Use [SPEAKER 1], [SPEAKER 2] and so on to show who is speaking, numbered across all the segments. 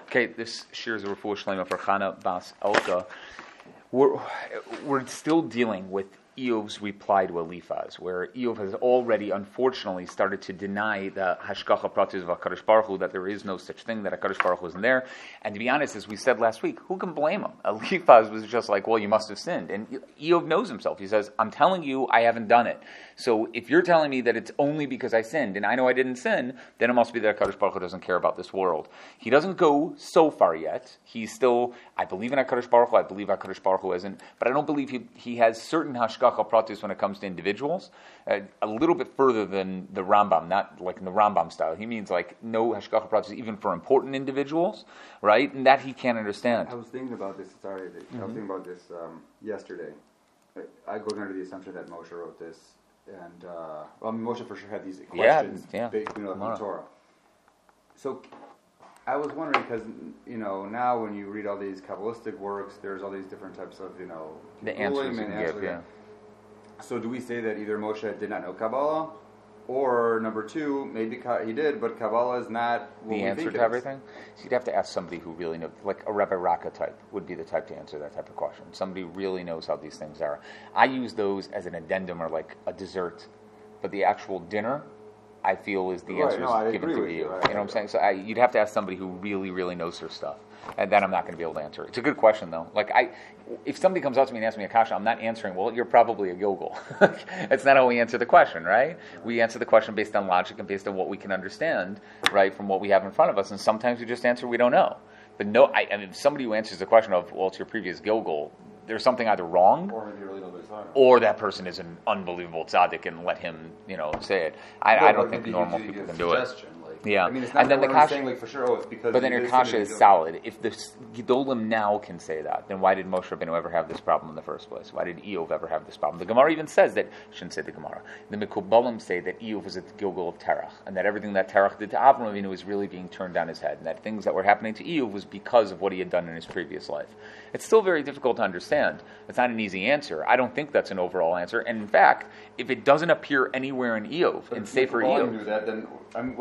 [SPEAKER 1] Okay, this shares a refuah shlema for Chana Bas Elka. We're still dealing with Eov's reply to Eliphaz, where Eov has already, unfortunately, started to deny the Hashgacha Pratis of HaKadosh Baruch Hu, that there is no such thing, that HaKadosh Baruch Hu isn't there. And to be honest, as we said last week, who can blame him? Eliphaz was just like, well, you must have sinned. And Eov knows himself. He says, I'm telling you, I haven't done it. So if you're telling me that it's only because I sinned, and I know I didn't sin, then it must be that HaKadosh Baruch Hu doesn't care about this world. He doesn't go so far yet. He's still, I believe in HaKadosh Baruch Hu, I believe HaKadosh Baruch Hu isn't, but I don't believe he has certain Hashgacha Pratis when it comes to individuals, a little bit further than the Rambam, not like in the Rambam style. He means like no Hashgacha Pratis even for important individuals, right? And that he can't understand.
[SPEAKER 2] I was thinking about this, I was thinking about this yesterday. I go under the assumption that Moshe wrote this, and Moshe for sure had these questions based from the Torah. So I was wondering, because now when you read all these Kabbalistic works, there's all these different types of
[SPEAKER 1] the answers you can give, yeah.
[SPEAKER 2] So do we say that either Moshe did not know Kabbalah, or number two, maybe he did, but Kabbalah is not what
[SPEAKER 1] the answer to everything? So you'd have to ask somebody who really knows, like a Rebbe Raka type would be the type to answer that type of question. Somebody who really knows how these things are. I use those as an addendum or like a dessert, but the actual dinner, I feel, is the answer is given to you. You know what I'm saying? So you'd have to ask somebody who really, really knows her stuff. And then I'm not going to be able to answer it. It's a good question, though. Like, if somebody comes up to me and asks me a kasha, I'm not answering, well, you're probably a Gilgal. It's not how we answer the question, right? We answer the question based on logic and based on what we can understand, right, from what we have in front of us. And sometimes we just answer we don't know. But no, I mean, somebody who answers the question of, well, it's your previous Gilgal, there's something either wrong, or that person is an unbelievable tzaddik, and let him, say it. I don't think normal people can do it. Yeah,
[SPEAKER 2] I mean, it's not and then the kasha, saying, for sure, it's because.
[SPEAKER 1] But then your kasha is solid. If the Gedolim now can say that, then why did Moshe Rabbeinu ever have this problem in the first place? Why did Eov ever have this problem? The Gemara even says that. I shouldn't say the Gemara. The Mekubalim say that Eov was at the Gilgal of Terach, and that everything that Terach did to Avram Avinu was really being turned down his head, and that things that were happening to Eov was because of what he had done in his previous life. It's still very difficult to understand. It's not an easy answer. I don't think that's an overall answer. And in fact, if it doesn't appear anywhere in Eov, in Sefer Eov,
[SPEAKER 2] knew that, then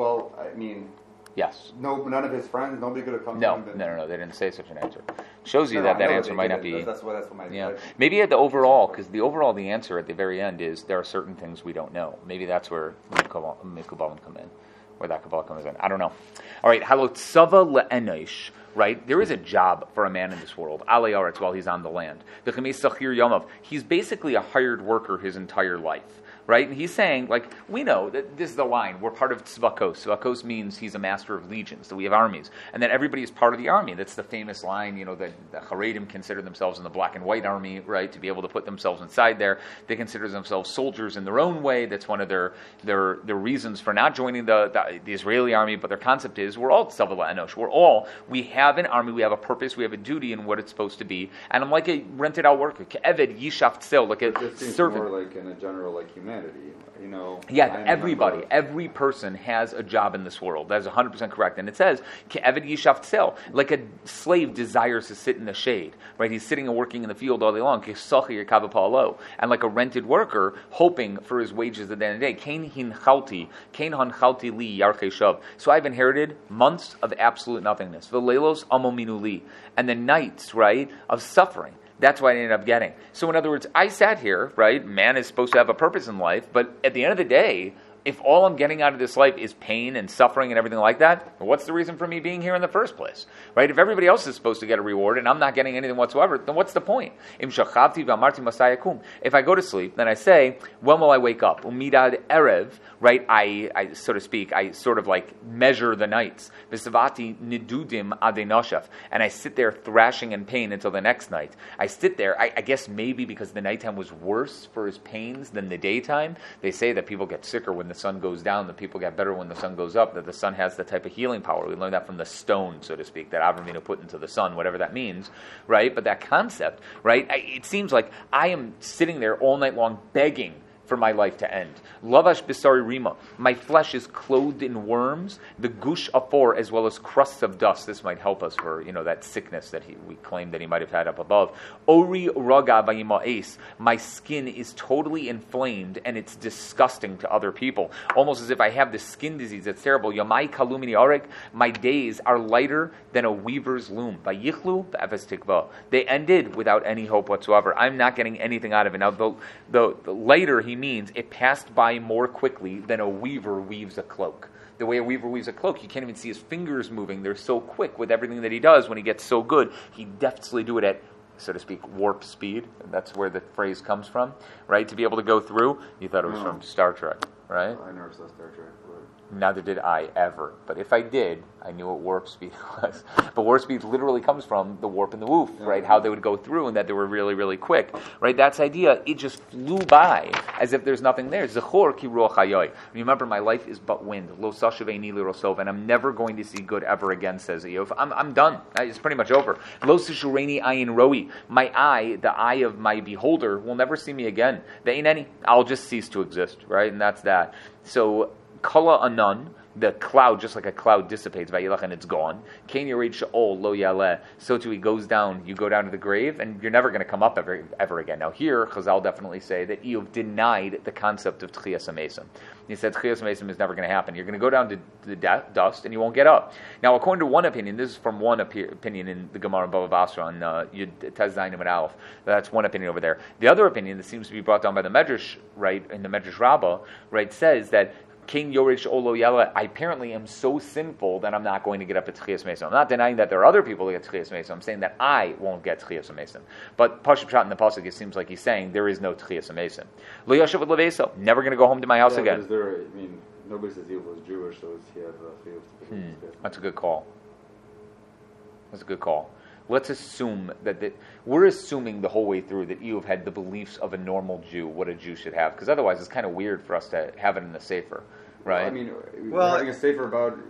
[SPEAKER 1] yes.
[SPEAKER 2] No, none of his friends, nobody could have come
[SPEAKER 1] to
[SPEAKER 2] him.
[SPEAKER 1] No, they didn't say such an answer. Shows you that answer might not be.
[SPEAKER 2] That's what my.
[SPEAKER 1] Yeah, maybe at the overall, because the answer at the very end is there are certain things we don't know. Maybe that's where Mekubalim come in, where that Kabbalah comes in. I don't know. All right, halotzava le'enosh. Right, there is a job for a man in this world. Alei Aretz, while he's on the land. He's basically a hired worker his entire life. Right? And he's saying, like, we know that this is the line. We're part of Tzvakos. Tzvakos means he's a master of legions, so we have armies. And that everybody is part of the army. That's the famous line, that the Haredim consider themselves in the black and white army, right, to be able to put themselves inside there. They consider themselves soldiers in their own way. That's one of their reasons for not joining the Israeli army. But their concept is, we're all Tzava La'enosh. We have an army, we have a purpose, we have a duty in what it's supposed to be. And I'm like a rented out worker. Ke'eved Yishav Tzel, like a servant.
[SPEAKER 2] More like in a general, like humanity.
[SPEAKER 1] Yeah, everybody, every person has a job in this world. That's 100% correct. And it says, Ke'eved Yishav Tzel, like a slave desires to sit in the shade, right? He's sitting and working in the field all day long, and like a rented worker, hoping for his wages at the end of the day. Kain han chalti li yarchei shav. So I've inherited months of absolute nothingness. V'leilos amominu li. And the nights, right, of suffering. That's what I ended up getting. So in other words, I sat here, right? Man is supposed to have a purpose in life, but at the end of the day, if all I'm getting out of this life is pain and suffering and everything like that, what's the reason for me being here in the first place? Right? If everybody else is supposed to get a reward and I'm not getting anything whatsoever, then what's the point? If I go to sleep, then I say, when will I wake up? Umidad erev, right? I so to speak, I sort of like measure the nights. Visavati nidudim adenoshev. And I sit there thrashing in pain until the next night. I sit there, I guess maybe because the nighttime was worse for his pains than the daytime. They say that people get sicker when the sun goes down, that people get better when the sun goes up, that the sun has the type of healing power. We learned that from the stone, so to speak, that Avram Avinu put into the sun, whatever that means, right? But that concept, right? It seems like I am sitting there all night long begging for my life to end. Lavash bisari rima. My flesh is clothed in worms, the gush afor, as well as crusts of dust. This might help us for, that sickness that we claimed that he might have had up above. Ori raga vayima'es. My skin is totally inflamed, and it's disgusting to other people. Almost as if I have this skin disease that's terrible. Yamai kalumini arek. My days are lighter than a weaver's loom. Vayichlu v'efes tikva. They ended without any hope whatsoever. I'm not getting anything out of it. Now, the later he means it passed by more quickly than a weaver weaves a cloak. The way a weaver weaves a cloak, you can't even see his fingers moving. They're so quick with everything that he does. When he gets so good, he deftly do it at, so to speak, warp speed. And that's where the phrase comes from, right? To be able to go through. You thought it was from Star Trek, right?
[SPEAKER 2] I never saw Star Trek.
[SPEAKER 1] Neither did I ever. But if I did, I knew what warp speed was. But warp speed literally comes from the warp and the woof, right? How they would go through and that they were really, really quick, right? That's the idea. It just flew by as if there's nothing there. Zechor ki ruach hayoy. Remember, my life is but wind. Lo sashaveni li rosov. And I'm never going to see good ever again, says Eov. I'm done. It's pretty much over. Lo sishureni ayin roi. My eye, the eye of my beholder, will never see me again. The ain't I'll just cease to exist, right? And that's that. So, Kala Anan, the cloud, just like a cloud dissipates, Vayilach, and it's gone. Kain Yerid Sha'ol Lo Yaleh. So too he goes down, you go down to the grave, and you're never going to come up ever again. Now here, Chazal definitely say that Eov denied the concept of Tchias HaMesim. He said Tchias HaMesim is never going to happen. You're going to go down to the dust, and you won't get up. Now, according to one opinion, this is from one opinion in the Gemara Bava Basra on Yud Tez Zayin and Aleph. That's one opinion over there. The other opinion that seems to be brought down by the Medrash, right, in the Medrash Rabbah, right, says that King Yorish Olo Yala, I apparently am so sinful that I'm not going to get up to Tchias Mesim. I'm not denying that there are other people who get Tchias Mesim. I'm saying that I won't get Tchias Mesim. But Pashup Pshat in the Pasuk, it seems like he's saying there is no Tchias Mesim. Lo Yashav Leveso, never going to go home to my house again.
[SPEAKER 2] Nobody says he was Jewish, so he had
[SPEAKER 1] That's a good call. That's a good call. Let's assume that we're assuming the whole way through that Eov had the beliefs of a normal Jew, what a Jew should have, because otherwise it's kind of weird for us to have it in the Sefer, right?
[SPEAKER 2] We're having a Sefer about,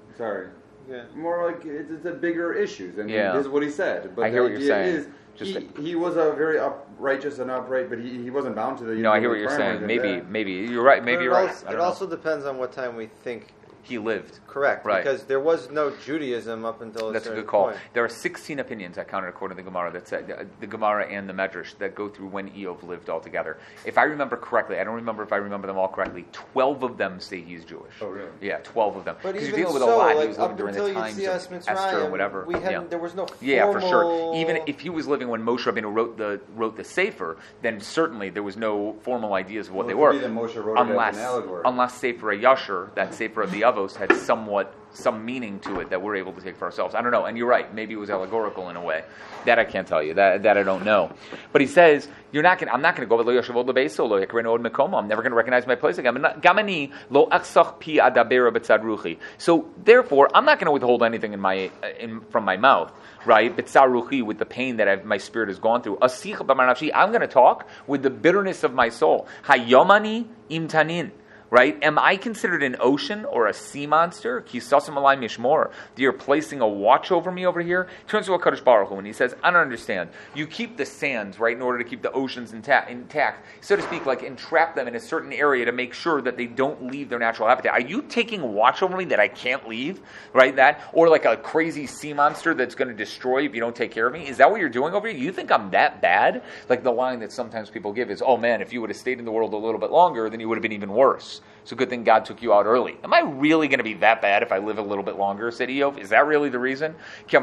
[SPEAKER 2] more like it's a bigger issues, and this is what he said. But
[SPEAKER 1] I hear what you're saying.
[SPEAKER 2] He was a very righteous and upright, but he wasn't bound to the.
[SPEAKER 1] No, I hear what you're saying. Maybe you're right. Maybe you're right.
[SPEAKER 3] It also depends on what time we think
[SPEAKER 1] he lived.
[SPEAKER 3] Correct,
[SPEAKER 1] right.
[SPEAKER 3] Because there was no Judaism up until
[SPEAKER 1] That's a good call. Point. There are 16 opinions I counted according to the Gemara, that said, the Gemara and the Medrash, that go through when Eov lived altogether. If I remember correctly, I don't remember if I remember them all correctly, 12 of them say he's Jewish.
[SPEAKER 2] Oh, really?
[SPEAKER 1] Yeah, 12 of them.
[SPEAKER 3] But even
[SPEAKER 1] you're dealing with
[SPEAKER 3] so,
[SPEAKER 1] a lot.
[SPEAKER 3] Like,
[SPEAKER 1] he was living during the times of Esther or whatever.
[SPEAKER 3] There was no formal...
[SPEAKER 1] Yeah, for sure. Even if he was living when Moshe Rabbeinu wrote the Sefer, then certainly there was no formal ideas of what they were.
[SPEAKER 2] Moshe wrote
[SPEAKER 1] unless Sefer Yasher, that Sefer of the Avos, had some meaning to it that we're able to take for ourselves. I don't know. And you're right. Maybe it was allegorical in a way. That I can't tell you. That I don't know. But he says, I'm not going to go with Lo Yashavod Lebeso, Lo Yakreno Od Mekomo. I'm never going to recognize my place again. Gamani Lo Aksach Pi Adabera B'tzad Ruchi. So therefore, I'm not going to withhold anything from my mouth, right? B'tzad Ruchi, with the pain that my spirit has gone through. Asich B'mar Nafshi. I'm going to talk with the bitterness of my soul. Hayomani Imtanin. Right? Am I considered an ocean or a sea monster? Kisasim alai mishmor. You're placing a watch over me over here? Turns to HaKadosh Baruch Hu and he says, I don't understand. You keep the sands, right, in order to keep the oceans intact, so to speak, like entrap them in a certain area to make sure that they don't leave their natural habitat. Are you taking watch over me that I can't leave? Right? Or like a crazy sea monster that's going to destroy you if you don't take care of me? Is that what you're doing over here? You think I'm that bad? Like the line that sometimes people give is, oh man, if you would have stayed in the world a little bit longer, then you would have been even worse. It's a good thing God took you out early. Am I really going to be that bad if I live a little bit longer, said Eov? Is that really the reason?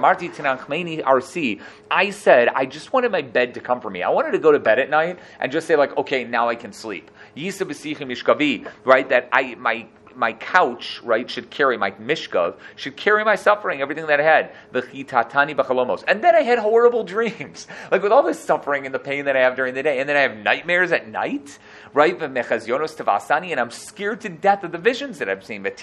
[SPEAKER 1] I said, I just wanted my bed to comfort me. I wanted to go to bed at night and just say, like, okay, now I can sleep. Right? That my couch, right, should carry my mishkav, should carry my suffering, everything that I had. And then I had horrible dreams. Like with all this suffering and the pain that I have during the day. And then I have nightmares at night, right? And I'm scared to death of the visions that I've seen.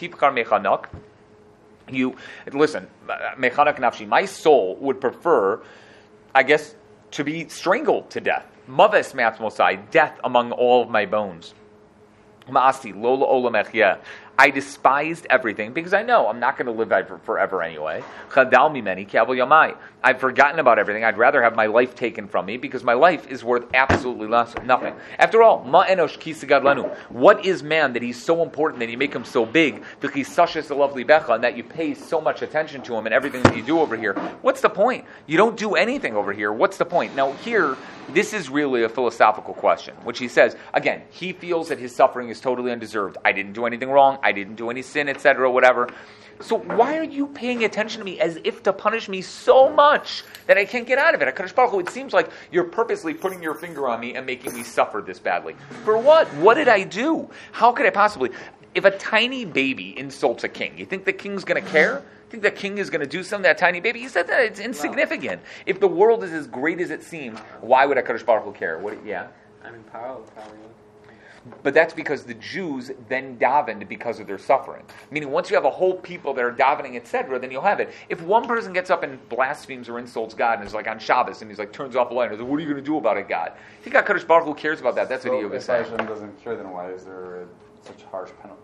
[SPEAKER 1] You listen, mechanak nafshi, my soul would prefer, I guess, to be strangled to death. Maves matzmosai, death among all of my bones. Ma'asi, lola olam echya. I despised everything because I know I'm not going to live forever anyway. Chadal mimeni k'avol yamai. I've forgotten about everything. I'd rather have my life taken from me because my life is worth absolutely nothing. After all, ma enosh ki segadlanu. What is man that he's so important that you make him so big? V'chisashes a lovely becha, and that you pay so much attention to him and everything that you do over here. What's the point? You don't do anything over here. What's the point? Now here, this is really a philosophical question, which he says, again, he feels that his suffering is totally undeserved. I didn't do anything wrong. I didn't do any sin, etc., whatever. So why are you paying attention to me as if to punish me so much that I can't get out of it? HaKadosh Baruch Hu, it seems like you're purposely putting your finger on me and making me suffer this badly. For what? What did I do? How could I possibly? If a tiny baby insults a king, you think the king's going to care? Think the king is going to do something to that tiny baby? He said that it's insignificant. If the world is as great as it seems, why would HaKadosh Baruch Hu care?
[SPEAKER 4] I mean, Paro probably would.
[SPEAKER 1] But that's because the Jews then davened because of their suffering. Meaning, once you have a whole people that are davening, etc., then you'll have it. If one person gets up and blasphemes or insults God and is like on Shabbos and he's like turns off the light and says, "What are you going to do about it, God?" I think HaKadosh Baruch Hu cares about that. That's what Eov is saying.
[SPEAKER 2] If Hashem doesn't care, then why is there such harsh penalty?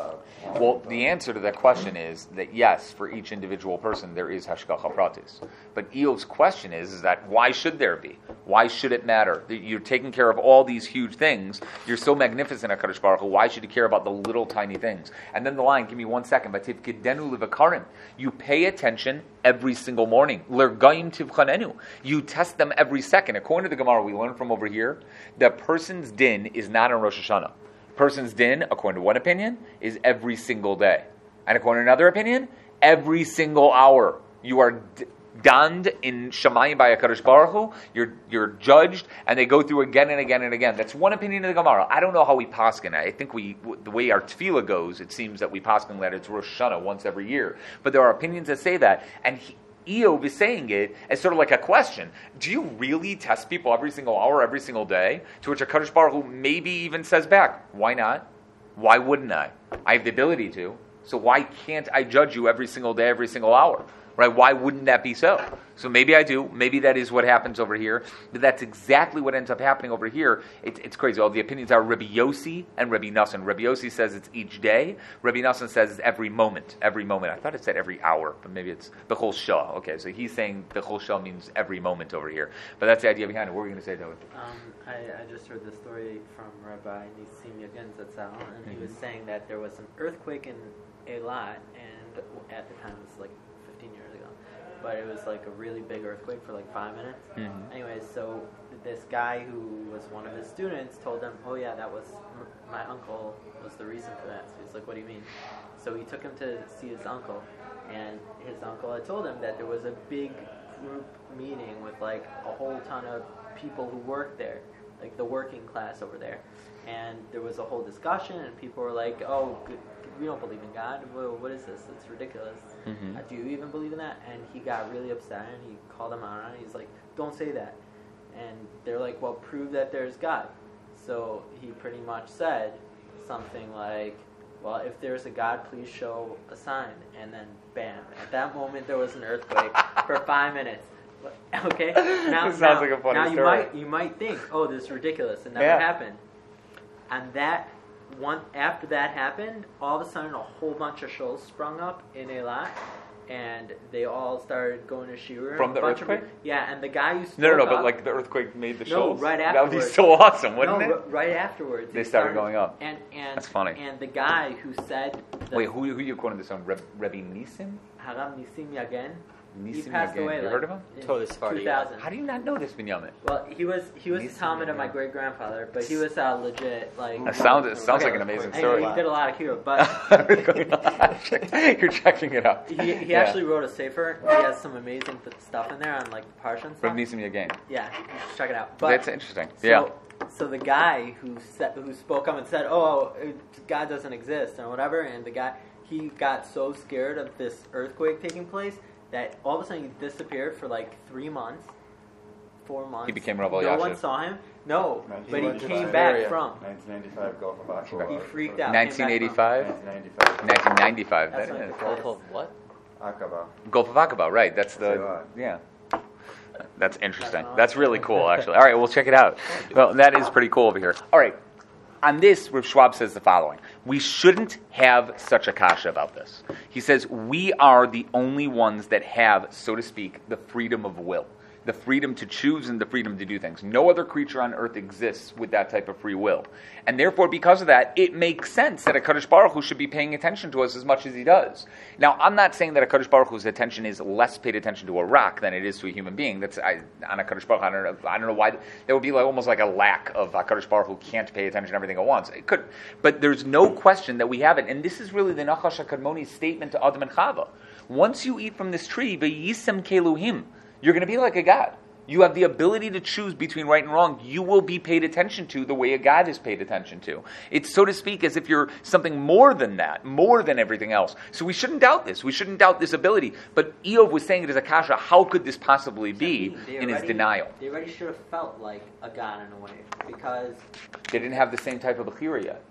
[SPEAKER 1] Well, the answer to that question is that yes, for each individual person there is hashgacha pratis. But Eov's question is that why should there be? Why should it matter? You're taking care of all these huge things. You're so magnificent, HaKadosh Baruch Hu. Why should you care about the little tiny things? And then the line, give me 1 second. Vativkidenu levakarim. You pay attention every single morning. Lergaim tivchanenu. You test them every second. According to the Gemara, we learn from over here, the person's din is not on Rosh Hashanah. Person's din, according to one opinion, is every single day. And according to another opinion, every single hour. You are donned in Shamayim by HaKadosh Baruch Hu. You're judged, and they go through again and again and again. That's one opinion of the Gemara. I don't know how we paskin. I think the way our tefillah goes, it seems that we paskin that it's Rosh Hashanah once every year. But there are opinions that say that, and Eov is saying it as sort of like a question. Do you really test people every single hour, every single day? To which HaKadosh Baruch Hu maybe even says back, why not? Why wouldn't I? I have the ability to. So why can't I judge you every single day, every single hour? Right? Why wouldn't that be so? So maybe I do. Maybe that is what happens over here. But that's exactly what ends up happening over here. It's crazy. All the opinions are Rabbi Yossi and Rabbi Nassan. Rabbi Yossi says it's each day. Rabbi Nassan says it's every moment. Every moment. I thought it said every hour, but maybe it's Bechol Shah. Okay, so he's saying Bechol Shah means every moment over here. But that's the idea behind it. What were you going to say, David?
[SPEAKER 4] I just heard the story from Rabbi Nisim Yagen Zatzal, and he was saying that there was an earthquake in Eilat, and at the time it was like 15 years ago, but it was like a really big earthquake for like 5 minutes. Mm-hmm. Anyways, so this guy who was one of his students told him, "Oh yeah, that was my uncle was the reason for that." So he's like, "What do you mean?" So he took him to see his uncle, and his uncle had told him that there was a big group meeting with like a whole ton of people who worked there, like the working class over there, and there was a whole discussion, and people were like, "Oh, we don't believe in God. What is this? It's ridiculous. Mm-hmm. Do you even believe in that?" And he got really upset, and he called them out on it. He's like, "Don't say that." And they're like, "Well, prove that there's God." So he pretty much said something like, "Well, if there's a God, please show a sign." And then, bam! At that moment, there was an earthquake for 5 minutes. Okay. Now,
[SPEAKER 1] this sounds like a funny story.
[SPEAKER 4] You might think, "Oh, this is ridiculous," and never happened. And after that happened, all of a sudden a whole bunch of shows sprung up in Eilat, and they all started going to Shira.
[SPEAKER 1] From the earthquake?
[SPEAKER 4] And the guy who spoke
[SPEAKER 1] No, but like the earthquake made the shows?
[SPEAKER 4] No, right afterwards.
[SPEAKER 1] That would be so awesome, wouldn't it?
[SPEAKER 4] Right afterwards.
[SPEAKER 1] They started going up.
[SPEAKER 4] And
[SPEAKER 1] that's funny.
[SPEAKER 4] And the guy who said...
[SPEAKER 1] Wait, who are you quoting this on? Rabbi Nisim?
[SPEAKER 4] Haram Nisim Yagen.
[SPEAKER 1] He
[SPEAKER 4] passed away.
[SPEAKER 1] You heard of him?
[SPEAKER 3] Totally Sephardi.
[SPEAKER 4] 2000.
[SPEAKER 1] How do you not know this, Binyamin?
[SPEAKER 4] Well, he was the Talmud of my great grandfather, but he was legit like.
[SPEAKER 1] It sounds like an amazing story.
[SPEAKER 4] He did a lot of kiruv, but
[SPEAKER 1] you're checking it out.
[SPEAKER 4] He actually wrote a sefer. He has some amazing stuff in there on like the Parsha and stuff.
[SPEAKER 1] From Nisim Yagen.
[SPEAKER 4] Yeah, check it out. But,
[SPEAKER 1] that's interesting.
[SPEAKER 4] So the guy who spoke up and said, "Oh, God doesn't exist" and whatever, and the guy he got so scared of this earthquake taking place that all of a sudden he disappeared for like 3 months, 4 months.
[SPEAKER 1] He became Rav Elyashiv.
[SPEAKER 4] No one saw him. No, but he came back from
[SPEAKER 2] 1995 Gulf of Aqaba.
[SPEAKER 4] He freaked out.
[SPEAKER 1] 1985. 1995.
[SPEAKER 4] That's when
[SPEAKER 3] Gulf of what?
[SPEAKER 2] Aqaba.
[SPEAKER 1] Gulf of Aqaba, right? That's That's interesting. That's really cool, actually. All right, we'll check it out. Well, that is pretty cool over here. All right. on this, Rav Schwab says the following. We shouldn't have such a kasha about this. He says, we are the only ones that have, so to speak, the freedom of will. The freedom to choose and the freedom to do things. No other creature on earth exists with that type of free will. And therefore, because of that, it makes sense that a Kadosh Baruch Hu should be paying attention to us as much as he does. Now, I'm not saying that a Kadosh Baruch Hu's attention is less paid attention to a rock than it is to a human being. That's on a Kadosh Baruch Hu, I don't know why. There would be almost like a lack of a Kadosh Baruch Hu can't pay attention to everything at once. It could, but there's no question that we have it. And this is really the Nachash HaKadmoni's statement to Adam and Chava. Once you eat from this tree, v'yisem keluhim, you're going to be like a god. You have the ability to choose between right and wrong. You will be paid attention to the way a God is paid attention to. It's, so to speak, as if you're something more than that, more than everything else. So we shouldn't doubt this. We shouldn't doubt this ability. But Eov was saying it as a kasha. How could this possibly be in his denial?
[SPEAKER 4] They already should have felt like a God in a way, because
[SPEAKER 1] they didn't have the same type of bechira yet.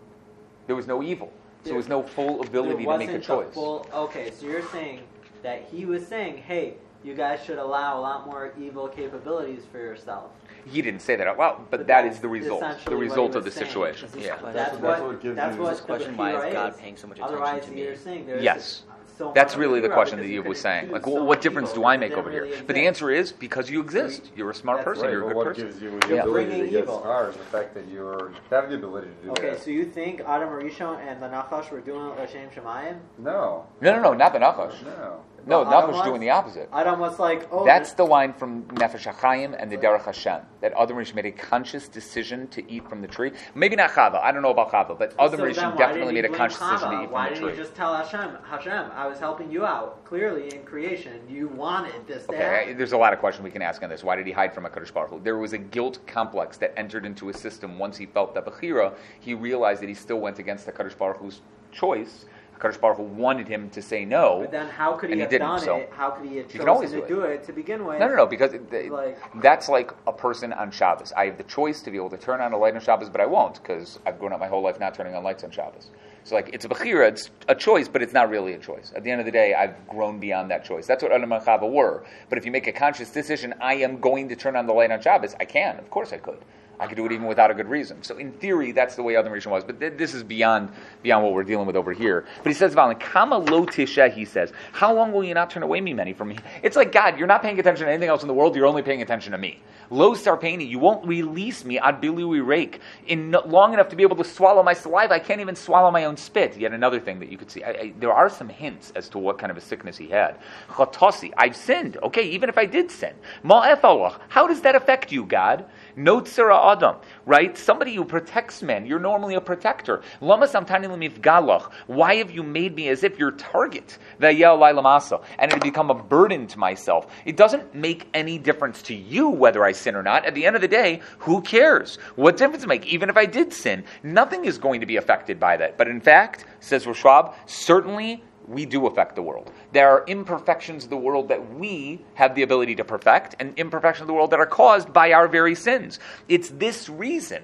[SPEAKER 1] There was no evil. So there was no full ability to make a choice.
[SPEAKER 4] Okay, so you're saying that he was saying, hey, you guys should allow a lot more evil capabilities for yourself.
[SPEAKER 1] He didn't say that out loud, but that is the result. The result of the situation.
[SPEAKER 4] Yeah. That's what
[SPEAKER 5] this question. Why is God paying so much attention
[SPEAKER 4] Otherwise,
[SPEAKER 5] to me?
[SPEAKER 4] you're saying
[SPEAKER 1] yes. So that's really the question that Eve was saying. Like, well, what difference do I make over here? But the answer is because you exist. You're a smart person.
[SPEAKER 2] Right,
[SPEAKER 1] you're a good person.
[SPEAKER 2] What gives you the ability to get scars? The fact that you have the ability to do that.
[SPEAKER 4] Okay, so you think Adam Rishon and the Nachash were doing L'Shem Shemayim?
[SPEAKER 2] No,
[SPEAKER 1] not the Nachash. No, Nachash was doing the opposite.
[SPEAKER 4] Adam was like,
[SPEAKER 1] that's the line from Nefesh HaChaim and the Derech Hashem, that Adam Rishon made a conscious decision to eat from the tree. Maybe not Chava. I don't know about Chava, but Adam Rishon definitely made a conscious decision to eat from the tree.
[SPEAKER 4] Why didn't he just tell Hashem, I was helping you out. Clearly, in creation, you wanted this to happen.
[SPEAKER 1] There's a lot of questions we can ask on this. Why did he hide from HaKadosh Baruch Hu? There was a guilt complex that entered into his system once he felt that Bechira. He realized that he still went against HaKadosh Baruch Hu's choice. HaKadosh Baruch Hu wanted him to say no.
[SPEAKER 4] But then how could he have done it? How could he have chosen to do it to begin with?
[SPEAKER 1] No, because that's like a person on Shabbos. I have the choice to be able to turn on a light on Shabbos, but I won't because I've grown up my whole life not turning on lights on Shabbos. So it's a bechira, it's a choice, but it's not really a choice. At the end of the day, I've grown beyond that choice. That's what Adam and Chava were. But if you make a conscious decision, I am going to turn on the light on Shabbos, I can. Of course I could. I could do it even without a good reason. So in theory, that's the way Adam Rishon was. But this is beyond what we're dealing with over here. But he says, Kama lo tisha, he says, how long will you not turn away me from me? It's like, God, you're not paying attention to anything else in the world, you're only paying attention to me. Lo sarpeni, you won't release me ad bilui rake. In long enough to be able to swallow my saliva, I can't even swallow my own spit. Yet another thing that you could see. There are some hints as to what kind of a sickness he had. Chatosi, I've sinned. Okay, even if I did sin. Ma'efalach, how does that affect you, God? Notzera Adam, right? Somebody who protects men. You're normally a protector. Lama samtani lemifgalach. Why have you made me as if your target? Vayel lamasa, and it become a burden to myself. It doesn't make any difference to you whether I sin or not. At the end of the day, who cares? What difference does it make? Even if I did sin, nothing is going to be affected by that. But in fact, says Rav Schwab, certainly we do affect the world. There are imperfections of the world that we have the ability to perfect, and imperfections of the world that are caused by our very sins. It's this reason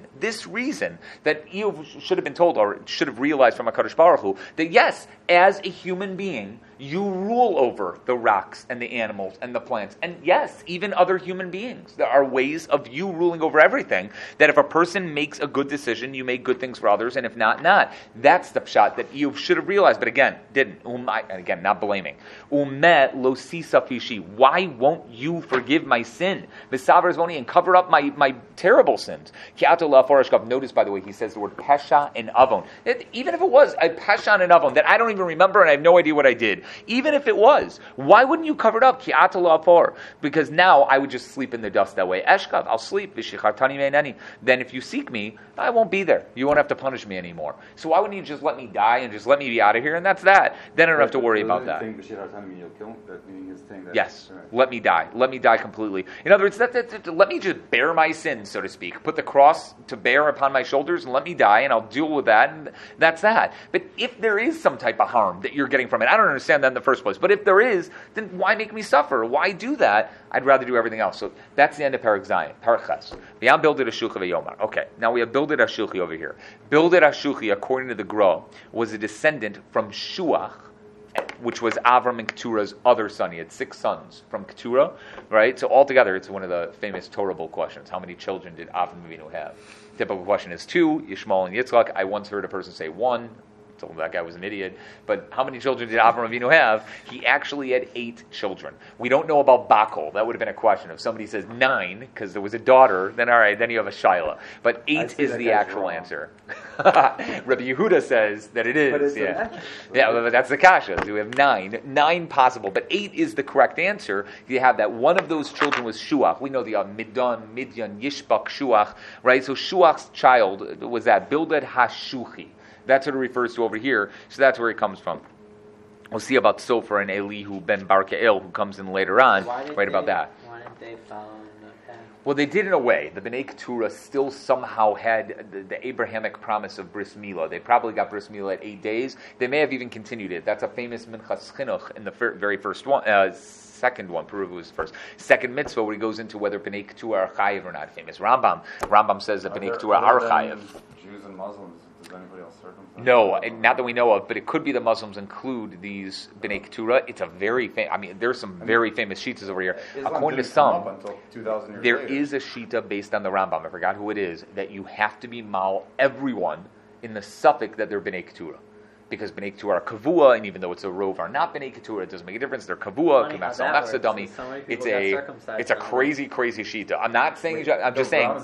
[SPEAKER 1] that Eov should have been told, or should have realized from HaKadosh Baruch Hu, that yes, as a human being, you rule over the rocks and the animals and the plants. And yes, even other human beings. There are ways of you ruling over everything, that if a person makes a good decision, you make good things for others, and if not, not. That's the pshat that Eov should have realized, but again, didn't. And again, not blaming. Umet lo sisa fishi. Why won't you forgive my sin? V'savar zvoni, and cover up my terrible sins. Ki'ato la'aforashkav. Notice, by the way, he says the word pesha and avon. Even if it was a pesha and an avon that I don't even remember and I have no idea what I did, even if it was, why wouldn't you cover it up? Ki'ato la'afor. Because now I would just sleep in the dust that way. Eshkav, I'll sleep. V'shichartani meineni. Then if you seek me, I won't be there. You won't have to punish me anymore. So why wouldn't you just let me die and just let me be out of here? And that's that. Then I don't have to worry about that. Yes, let me die. Let me die completely. In other words, let me just bear my sins, so to speak. Put the cross to bear upon my shoulders and let me die, and I'll deal with that, and that's that. But if there is some type of harm that you're getting from it, I don't understand that in the first place. But if there is, then why make me suffer? Why do that? I'd rather do everything else. So that's the end of Perek Zayin. Perek Ches. V'yam Bildad Hashulchi v'yomar. Okay, now we have Bildad Hashulchi over here. Bildad Hashulchi, according to the Gra, was a descendant from Shuach, which was Avram and Keturah's other son. He had 6 sons from Keturah, right? So altogether, it's one of the famous Torah questions. How many children did Avram Avinu have? Typical question is 2, Yishmael and Yitzchak. I once heard a person say 1. Told him that guy was an idiot. But how many children did Avram Avinu have? He actually had 8 children. We don't know about Bakol. That would have been a question. If somebody says 9, because there was a daughter, then all right, then you have a Shaila. But 8 is the actual answer. Rabbi Yehuda says that it is. But that's the kasha. So we have 9 possible, but 8 is the correct answer. You have that one of those children was Shuach. We know the Midyan, Yishbak, Shuach, right? So Shuach's child was that Bildad HaShuchi. That's what it refers to over here. So that's where it comes from. We'll see about Sofer and Elihu ben Barkael, who comes in later on, about that.
[SPEAKER 4] Why didn't they follow in the path?
[SPEAKER 1] Well, they did in a way. The Bnei Keturah still somehow had the Abrahamic promise of Bris Milah. They probably got Bris Milah at 8 days. They may have even continued it. That's a famous Minchas Chinuch in the very first one. Second one, Peru was first. Second mitzvah, where he goes into whether Bnei Keturah are chayiv or not. Famous Rambam says that Bnei Keturah are chayiv.
[SPEAKER 2] Jews and Muslims. Does anybody else circumcise?
[SPEAKER 1] No, not that we know of, but it could be the Muslims include these Bnei Keturah. It's a very there's some very famous shitas over here. According to some, there is a shita based on the Rambam. I forgot who it is, that you have to be mal everyone in the suffix that they're Bnei Keturah. Because Bnei Keturah are kavua, and even though it's a rove are not Bnei Keturah, it doesn't make a difference. They're kavua, dummy. It's a crazy shita. I'm not saying. I'm just saying.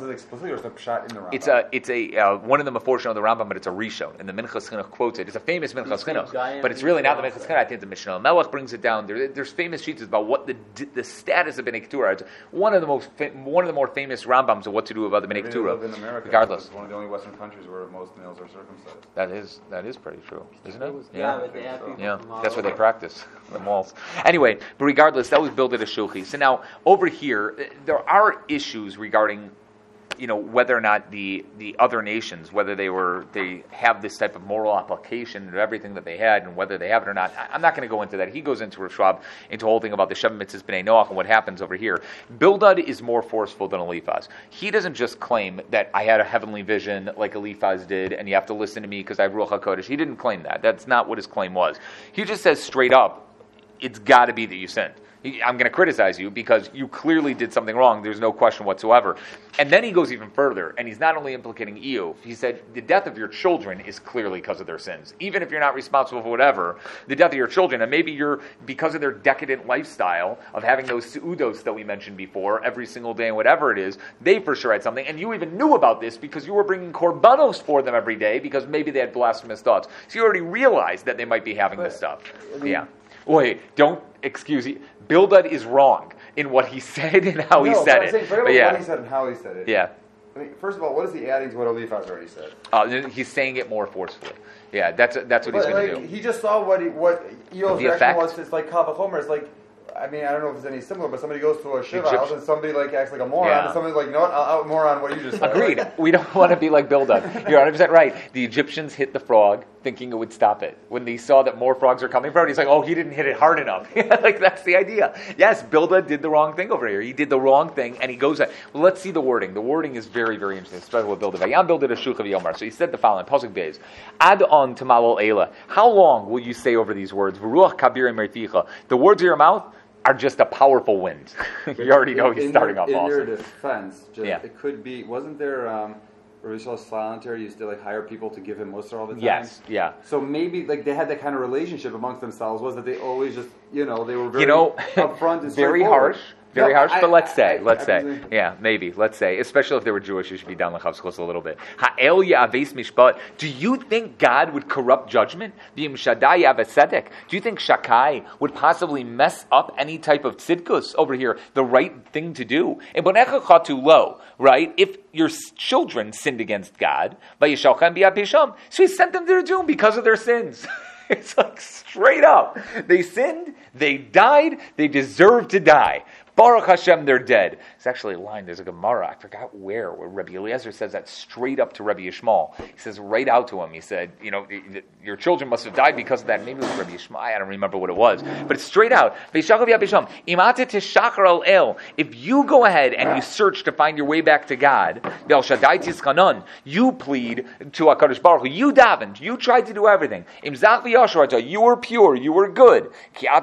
[SPEAKER 1] It's a one of the Meforshim of the Rambam, but it's a Rishon, and the Minchas Chinuch quotes it. It's a famous Minchas Chinuch, but it's really not the Minchas Chinuch. I think the Mishnah Melech brings it down. There's famous shitas about what the status of Bnei Keturah. It's one of the more famous Rambams of what to do about the Bnei Keturah. Regardless,
[SPEAKER 2] it's one of the only Western countries where most males are circumcised.
[SPEAKER 1] That is pretty true. Isn't it?
[SPEAKER 4] Yeah,
[SPEAKER 1] That's what they practice, the malls. Anyway, but regardless, that was built at a shulchi. So now, over here, there are issues regarding, whether or not the other nations, whether they have this type of moral application of everything that they had, and whether they have it or not. I'm not going to go into that. He goes into Rav Schwab, into the whole thing about the Sheva Mitzvahs B'nai Noach and what happens over here. Bildad is more forceful than Eliphaz. He doesn't just claim that I had a heavenly vision like Eliphaz did, and you have to listen to me because I have Ruach HaKodesh. He didn't claim that. That's not what his claim was. He just says straight up, it's got to be that you sinned. I'm going to criticize you because you clearly did something wrong. There's no question whatsoever. And then he goes even further, and he's not only implicating Eov. He said the death of your children is clearly because of their sins. Even if you're not responsible for whatever, the death of your children, and maybe you're, because of their decadent lifestyle of having those seudos that we mentioned before, every single day and whatever it is, they for sure had something. And you even knew about this because you were bringing korbanos for them every day because maybe they had blasphemous thoughts. So you already realized that they might be having this stuff. Yeah. Wait, don't excuse me. Bildad is wrong in what he said and how he said it.
[SPEAKER 2] What he said and how he said it.
[SPEAKER 1] Yeah.
[SPEAKER 2] I mean, first of all, what is he adding to what Eliphaz already said?
[SPEAKER 1] He's saying it more forcefully. Yeah, that's what he's going to do.
[SPEAKER 2] He just saw what Eil's reaction was. It's like Kal Vachomer. It's like, I mean, I don't know if it's any similar, but somebody goes to a shiva house and somebody acts like a moron, and somebody's like, you know what, I'll out moron what you just said.
[SPEAKER 1] Agreed. We don't want to be like Bildad. You're 100% right. The Egyptians hit the frog thinking it would stop it. When they saw that more frogs are coming from it, he's like, oh, he didn't hit it hard enough. That's the idea. Yes, Bildad did the wrong thing over here. He did the wrong thing, and he goes at, well, let's see the wording. The wording is very, very interesting, especially with Bildad. Vayam Bildad Ashucha v'yomar. So he said the following, Pasuk Beis, Ad on tamalol eila. How long will you say over these words? V'ruach kabir merticha. The words of your mouth are just a powerful wind. You already know he's starting off awesome.
[SPEAKER 2] In their defense, it could be, wasn't there, Rav Salanter used to hire people to give him Musar all the time?
[SPEAKER 1] Yes, yeah.
[SPEAKER 2] So maybe they had that kind of relationship amongst themselves, was that they always just, they were very upfront and
[SPEAKER 1] very harsh. Very harsh, but let's say, yeah, maybe, let's say, especially if they were Jewish, you should be down l'chavskos a little bit. Ha'el ya'aves mishpat. Do you think God would corrupt judgment? V'im shaddai ya'avesedek. Do you think Shakai would possibly mess up any type of tzidkus over here, the right thing to do? And bonecha chatu lo, right? If your children sinned against God, vayishalchem b'yapisham, so he sent them to their doom because of their sins. It's like straight up. They sinned, they died, they deserve to die. Baruch Hashem, they're dead. It's actually a line, there's a Gemara, I forgot where Rabbi Eliezer says that straight up to Rabbi Yishmael. He says right out to him, he said, your children must have died because of that. Maybe it was Rabbi Yishmael, I don't remember what it was. But it's straight out. If you go ahead and you search to find your way back to God, you plead to HaKadosh Baruch Hu, you davened, you tried to do everything. You were pure, you were good.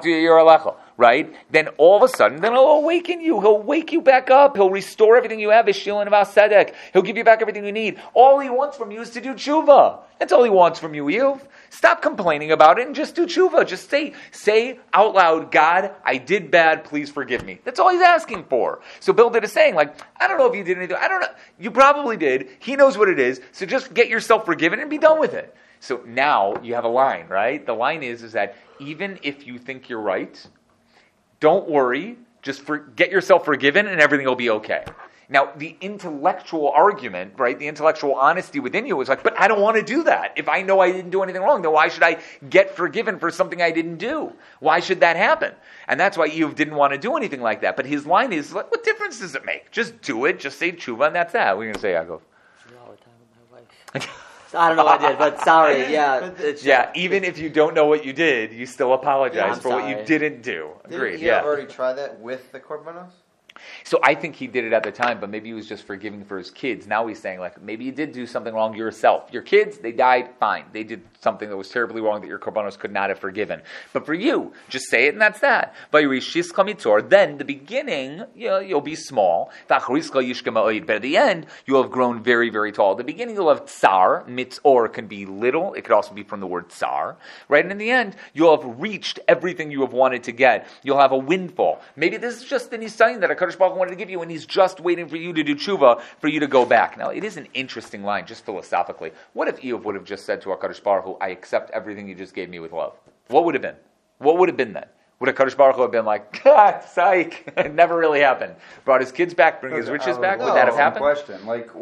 [SPEAKER 1] Right? Then all of a sudden, then he'll awaken you. He'll wake you back up. He'll restore everything you have. He'll give you back everything you need. All he wants from you is to do tshuva. That's all he wants from you, Eov. Stop complaining about it and just do tshuva. Just say out loud, God, I did bad, please forgive me. That's all he's asking for. So Bildad is saying, I don't know if you did anything. I don't know. You probably did. He knows what it is. So just get yourself forgiven and be done with it. So now you have a line, right? The line is that even if you think you're right, don't worry, just get yourself forgiven and everything will be okay. Now, the intellectual argument, right, the intellectual honesty within you is but I don't want to do that. If I know I didn't do anything wrong, then why should I get forgiven for something I didn't do? Why should that happen? And that's why Eov didn't want to do anything like that. But his line is, what difference does it make? Just do it, just say tshuva, and that's that. What are you going to say, Yaakov?
[SPEAKER 5] All the time with my wife. I don't know what I did, but sorry. Yeah,
[SPEAKER 1] even if you don't know what you did, you still apologize for what you didn't do. Agreed.
[SPEAKER 3] Didn't he already try that with the korbanos?
[SPEAKER 1] So I think he did it at the time, but maybe he was just forgiving for his kids. Now he's saying, maybe you did do something wrong yourself. Your kids, they died, fine. They did something that was terribly wrong that your korbanos could not have forgiven. But for you, just say it and that's that. Then the beginning, you'll be small. But at the end, you'll have grown very, very tall. At the beginning, you'll have tsar. Mitzor can be little. It could also be from the word tsar. Right? And in the end, you'll have reached everything you have wanted to get. You'll have a windfall. Maybe this is just the nisayon that HaKadosh Baruch Hu wanted to give you, and he's just waiting for you to do tshuva, for you to go back. Now, it is an interesting line, just philosophically. What if Eov would have just said to HaKadosh Baruch Hu, I accept everything you just gave me with love? What would have been? What would have been then? Would HaKadosh Baruch Hu have been psych, it never really happened. Brought his kids back, bring his riches back? Would that have happened?
[SPEAKER 2] Question.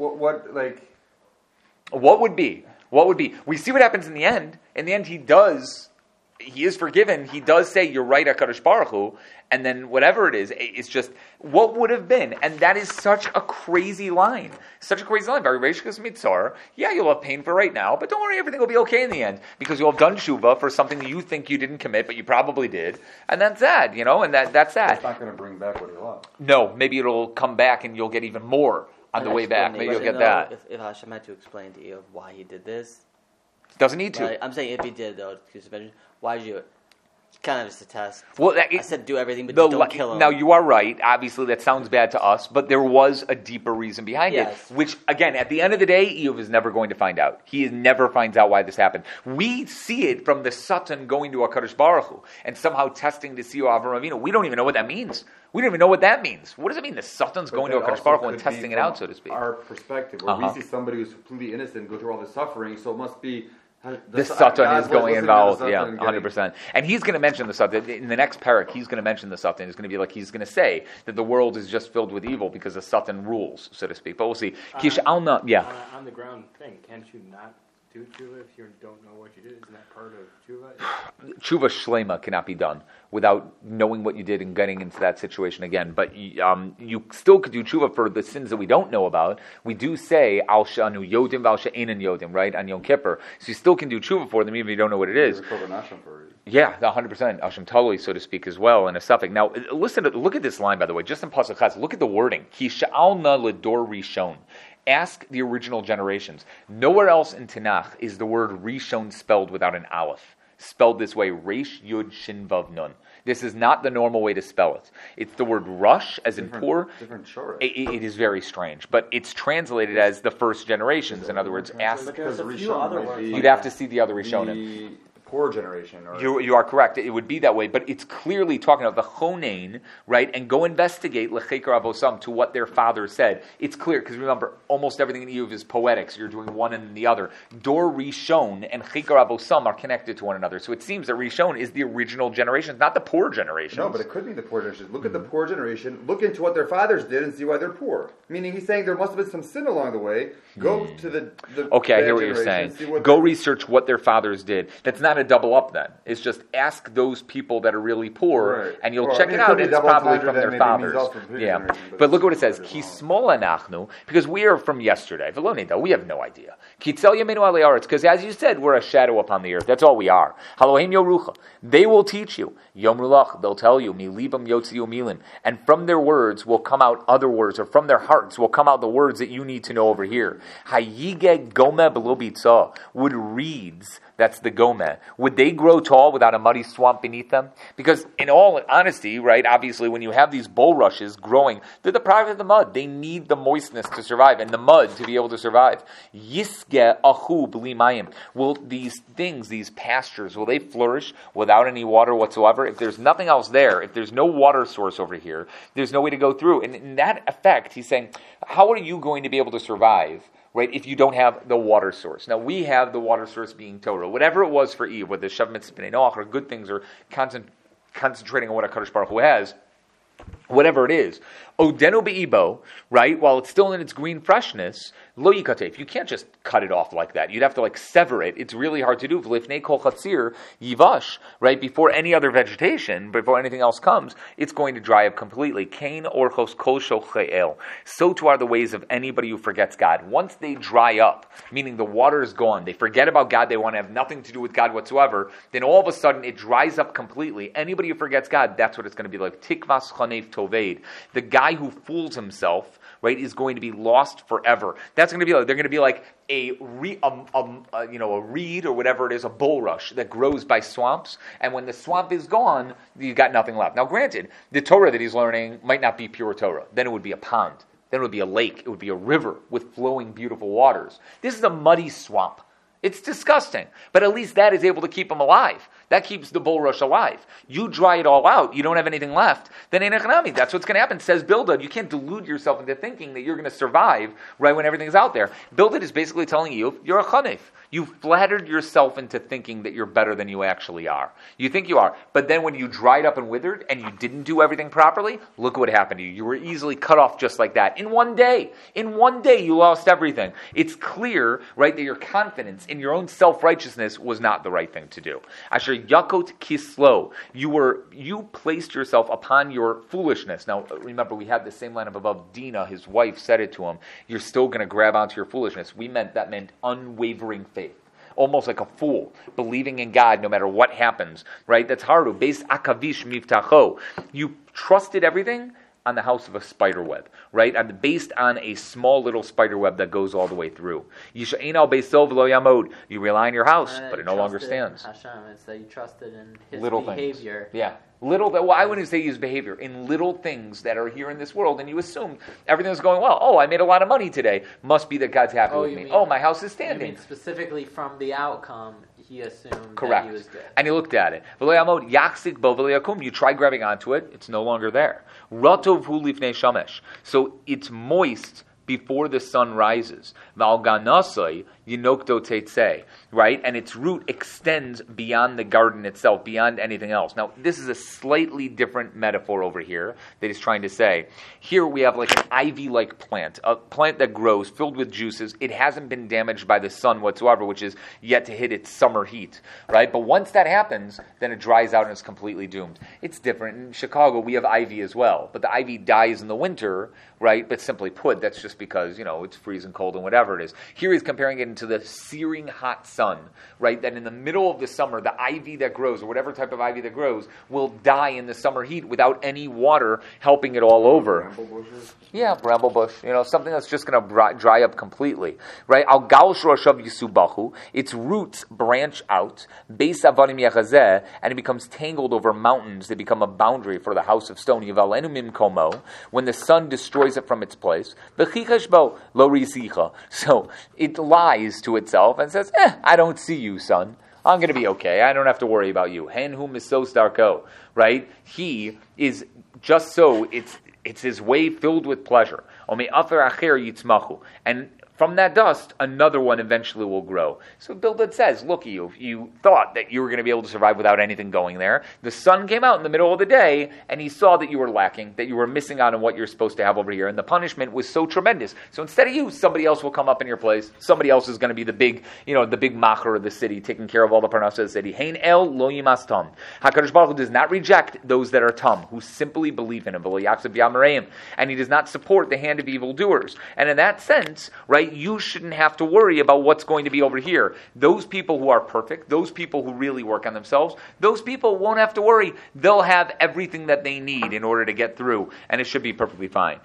[SPEAKER 1] What would be? What would be? We see what happens in the end. In the end, he is forgiven. He does say, you're right, HaKadosh Baruch Hu, and then whatever it is, it's just, what would have been? And that is such a crazy line. Such a crazy line. Very Reishkas Mitzar. Yeah, you'll have pain for right now, but don't worry, everything will be okay in the end, because you'll have done tshuva for something that you think you didn't commit, but you probably did, and that's that, and that's that.
[SPEAKER 2] It's not going to bring back what you lost.
[SPEAKER 1] No, maybe it'll come back and you'll get even more on the way back. Maybe you'll get that.
[SPEAKER 5] If Hashem had to explain to you why he did this,
[SPEAKER 1] doesn't need to.
[SPEAKER 5] Right? I'm saying if he did, though, why did you do it? Kind of just a test.
[SPEAKER 1] Well,
[SPEAKER 5] I said do everything, but don't kill him.
[SPEAKER 1] Now, you are right. Obviously, that sounds bad to us, but there was a deeper reason behind it, which, again, at the end of the day, Eov is never going to find out. He never finds out why this happened. We see it from the Satan going to HaKadosh Baruch Hu and somehow testing to see Avraham Avinu. We don't even know what that means. We don't even know what that means. What does it mean? The Satan's going to HaKadosh Baruch Hu and testing it out, so to speak.
[SPEAKER 2] Our perspective, where we see somebody who's completely innocent go through all this suffering, so it must be
[SPEAKER 1] the Satan is going involved, 100%. And he's going to mention the Satan. In the next parak, he's going to mention the Satan. It's going to be he's going to say that the world is just filled with evil because the Satan rules, so to speak. But we'll see.
[SPEAKER 6] On the ground thing, can't you not do tshuva if you don't know what you did? Isn't that part of tshuva?
[SPEAKER 1] Tshuva shlema cannot be done without knowing what you did and getting into that situation again. But you still could do tshuva for the sins that we don't know about. We do say al shanu yodim val she'enan yodim, right, on Yom Kippur. So you still can do tshuva for them even if you don't know what it is. Yeah, 100%. Hashem Talui, so to speak, as well, in a suffix. Now, look at this line, by the way, just in Pasuk Chaz. Look at the wording. Ki sha'alna ledor rishon. Ask the original generations. Nowhere else in Tanakh is the word Rishon spelled without an aleph. Spelled this way, Reish Yud Shin Vav Nun. This is not the normal way to spell it. It's the word rush, as in poor.
[SPEAKER 2] Different shorah.
[SPEAKER 1] It is very strange, but it's translated as the first generations. In other words, ask.
[SPEAKER 4] There's a few other words.
[SPEAKER 1] You'd have to see the other Rishonim.
[SPEAKER 2] Poor generation.
[SPEAKER 1] You are correct. It would be that way, but it's clearly talking about the chonein, right? And go investigate lecheker avosam to what their father said. It's clear because remember, almost everything in Eov is poetic. So you're doing one and then the other. Dor Rishon and cheker avosam are connected to one another. So it seems that Rishon is the original generation, not the poor generation.
[SPEAKER 2] No, but it could be the poor generation. Look at the poor generation. Look into what their fathers did and see why they're poor. Meaning, he's saying there must have been some sin along the way. Go to the
[SPEAKER 1] okay, I hear what you're saying. Go research what their fathers did. That's not kind of double up then. It's just ask those people that are really poor,
[SPEAKER 2] Right.
[SPEAKER 1] and you'll
[SPEAKER 2] Well,
[SPEAKER 1] check
[SPEAKER 2] I mean,
[SPEAKER 1] it
[SPEAKER 2] it could
[SPEAKER 1] out.
[SPEAKER 2] be
[SPEAKER 1] It's
[SPEAKER 2] double
[SPEAKER 1] probably
[SPEAKER 2] entendre
[SPEAKER 1] from
[SPEAKER 2] that
[SPEAKER 1] their
[SPEAKER 2] maybe
[SPEAKER 1] fathers.
[SPEAKER 2] means also previous
[SPEAKER 1] Yeah.
[SPEAKER 2] generation,
[SPEAKER 1] But look what it
[SPEAKER 2] it's
[SPEAKER 1] says.
[SPEAKER 2] very
[SPEAKER 1] Ki smola nachnu, because we are from yesterday. Velonida, we have no idea. Ki tzel yamenu alei aretz, because as you said, we're a shadow upon the earth. That's all we are. Halohem yorucha. They will teach you. Yomrulach, they'll tell you. Mi libam yotziu milin. And from their words will come out other words, or from their hearts will come out the words that you need to know over here. Hayige gome below bitza. Would reeds, that's the gome, would they grow tall without a muddy swamp beneath them? Because in all honesty, right, obviously when you have these bulrushes growing, they're the product of the mud. They need the moistness to survive and the mud to be able to survive. Yisge achu b'li mayim. Will these things, these pastures, will they flourish without any water whatsoever? If there's nothing else there, if there's no water source over here, there's no way to go through. And in that effect, he's saying, how are you going to be able to survive, right, if you don't have the water source? Now, we have the water source being Torah. Whatever it was for Eve, whether Shev Mitzvah B'nai Noach or good things, or concentrating on what HaKadosh Baruch Hu has, whatever it is, Odenu be'ibo, right, while it's still in its green freshness, lo yikatef, you can't just cut it off like that. You'd have to sever it. It's really hard to do. V'lifnei kol chatzir yivash, right, before any other vegetation, before anything else comes, it's going to dry up completely. Kain orchos kol shoche'el. So too are the ways of anybody who forgets God. Once they dry up, meaning the water is gone, they forget about God, they want to have nothing to do with God whatsoever, then all of a sudden it dries up completely. Anybody who forgets God, that's what it's going to be like. Tikvas chanef toved. The guy who fools himself, right, is going to be lost forever. That's going to be like, they're going to be like a reed or whatever it is, a bulrush that grows by swamps, and when the swamp is gone, you've got nothing left. Now granted, the Torah that he's learning might not be pure Torah. Then it would be a pond. Then it would be a lake. It would be a river with flowing beautiful waters. This is a muddy swamp. It's disgusting, but at least that is able to keep him alive. That keeps the bulrush alive. You dry it all out, you don't have anything left, then ein echanami. That's what's going to happen. Says Bildad, you can't delude yourself into thinking that you're going to survive right when everything's out there. Bildad is basically telling you, you're a chanef. You flattered yourself into thinking that you're better than you actually are. You think you are, but then when you dried up and withered and you didn't do everything properly, look what happened to you. You were easily cut off just like that. In one day, you lost everything. It's clear, right, that your confidence in your own self-righteousness was not the right thing to do. Asher yakot kislo, you placed yourself upon your foolishness. Now, remember, we had the same line of above. Dinah, his wife, said it to him, you're still going to grab onto your foolishness. That meant unwavering faith. Almost like a fool, believing in God no matter what happens, right? That's haru. Based akavish miftacho. You trusted everything on the house of a spider web, right? Based on a small little spider web that goes all the way through. You rely on your house, but it no longer stands.
[SPEAKER 4] Hashem, it's that you trusted in His
[SPEAKER 1] little
[SPEAKER 4] behavior.
[SPEAKER 1] Things. Yeah. I wouldn't say use behavior. In little things that are here in this world, and you assume everything's going well. Oh, I made a lot of money today. Must be that God's happy with me. My house is standing.
[SPEAKER 4] You mean specifically from the outcome, he assumed
[SPEAKER 1] correct.
[SPEAKER 4] That he was good.
[SPEAKER 1] And he looked at it. You try grabbing onto it, it's no longer there. So it's moist before the sun rises. Right? And its root extends beyond the garden itself, beyond anything else. Now, this is a slightly different metaphor over here that he's trying to say. Here we have like an ivy-like plant, a plant that grows filled with juices. It hasn't been damaged by the sun whatsoever, which is yet to hit its summer heat, right? But once that happens, then it dries out and is completely doomed. It's different. In Chicago, we have ivy as well, but the ivy dies in the winter, right? But simply put, that's just because, it's freezing cold and whatever it is. Here he's comparing it into the searing hot sun, right? That in the middle of the summer, the ivy that grows, or whatever type of ivy that grows, will die in the summer heat without any water helping it all over.
[SPEAKER 2] Bramble bushes?
[SPEAKER 1] Yeah, bramble bush. Something that's just going to dry up completely, right? Al gal shorashav yisubachu. Its roots branch out, beis avanim yachazeh, and it becomes tangled over mountains. They become a boundary for the house of stone. Yivalenu mimkomo. When the sun destroys it from its place, v'chichashbo lo rizicha. So it lies to itself and says, I don't see you, son. I'm going to be okay. I don't have to worry about you. Hen hum misos darko. Right? He is just so. It's his way filled with pleasure. And from that dust, another one eventually will grow. So Bildad says, look, you thought that you were going to be able to survive without anything going there. The sun came out in the middle of the day, and he saw that you were lacking, that you were missing out on what you're supposed to have over here, and the punishment was so tremendous. So instead of you, somebody else will come up in your place. Somebody else is going to be the big macher of the city, taking care of all the parnasa of the city. Hein el lo yimas tam. HaKadosh Baruch Hu does not reject those that are tam, who simply believe in him, and he does not support the hand of evildoers. And in that sense, right, you shouldn't have to worry about what's going to be over here. Those people who are perfect, those people who really work on themselves, those people won't have to worry. They'll have everything that they need in order to get through, and it should be perfectly fine.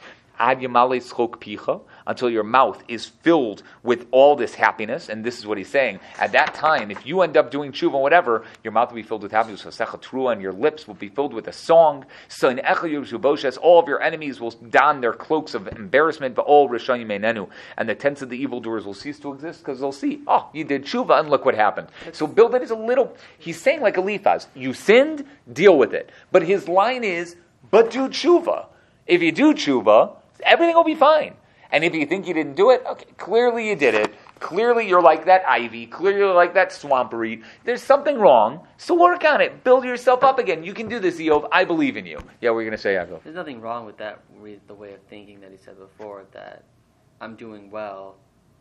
[SPEAKER 1] Until your mouth is filled with all this happiness, and this is what he's saying. At that time, if you end up doing tshuva and whatever, your mouth will be filled with happiness, and your lips will be filled with a song. So in all of your enemies will don their cloaks of embarrassment, but all rishayim einenu, and the tents of the evildoers will cease to exist because they'll see, oh, you did tshuva, and look what happened. So Bildad is he's saying like Eliphaz, you sinned, deal with it. But his line is, but do tshuva. If you do tshuva, everything will be fine. And if you think you didn't do it, okay, clearly you did it. Clearly you're like that ivy. Clearly you're like that swamp reed. There's something wrong, so work on it. Build yourself up again. You can do this, Eov. I believe in you. Yeah, what are you going to say, Yaakov?
[SPEAKER 5] There's nothing wrong with that, the way of thinking that he said before, that I'm doing well.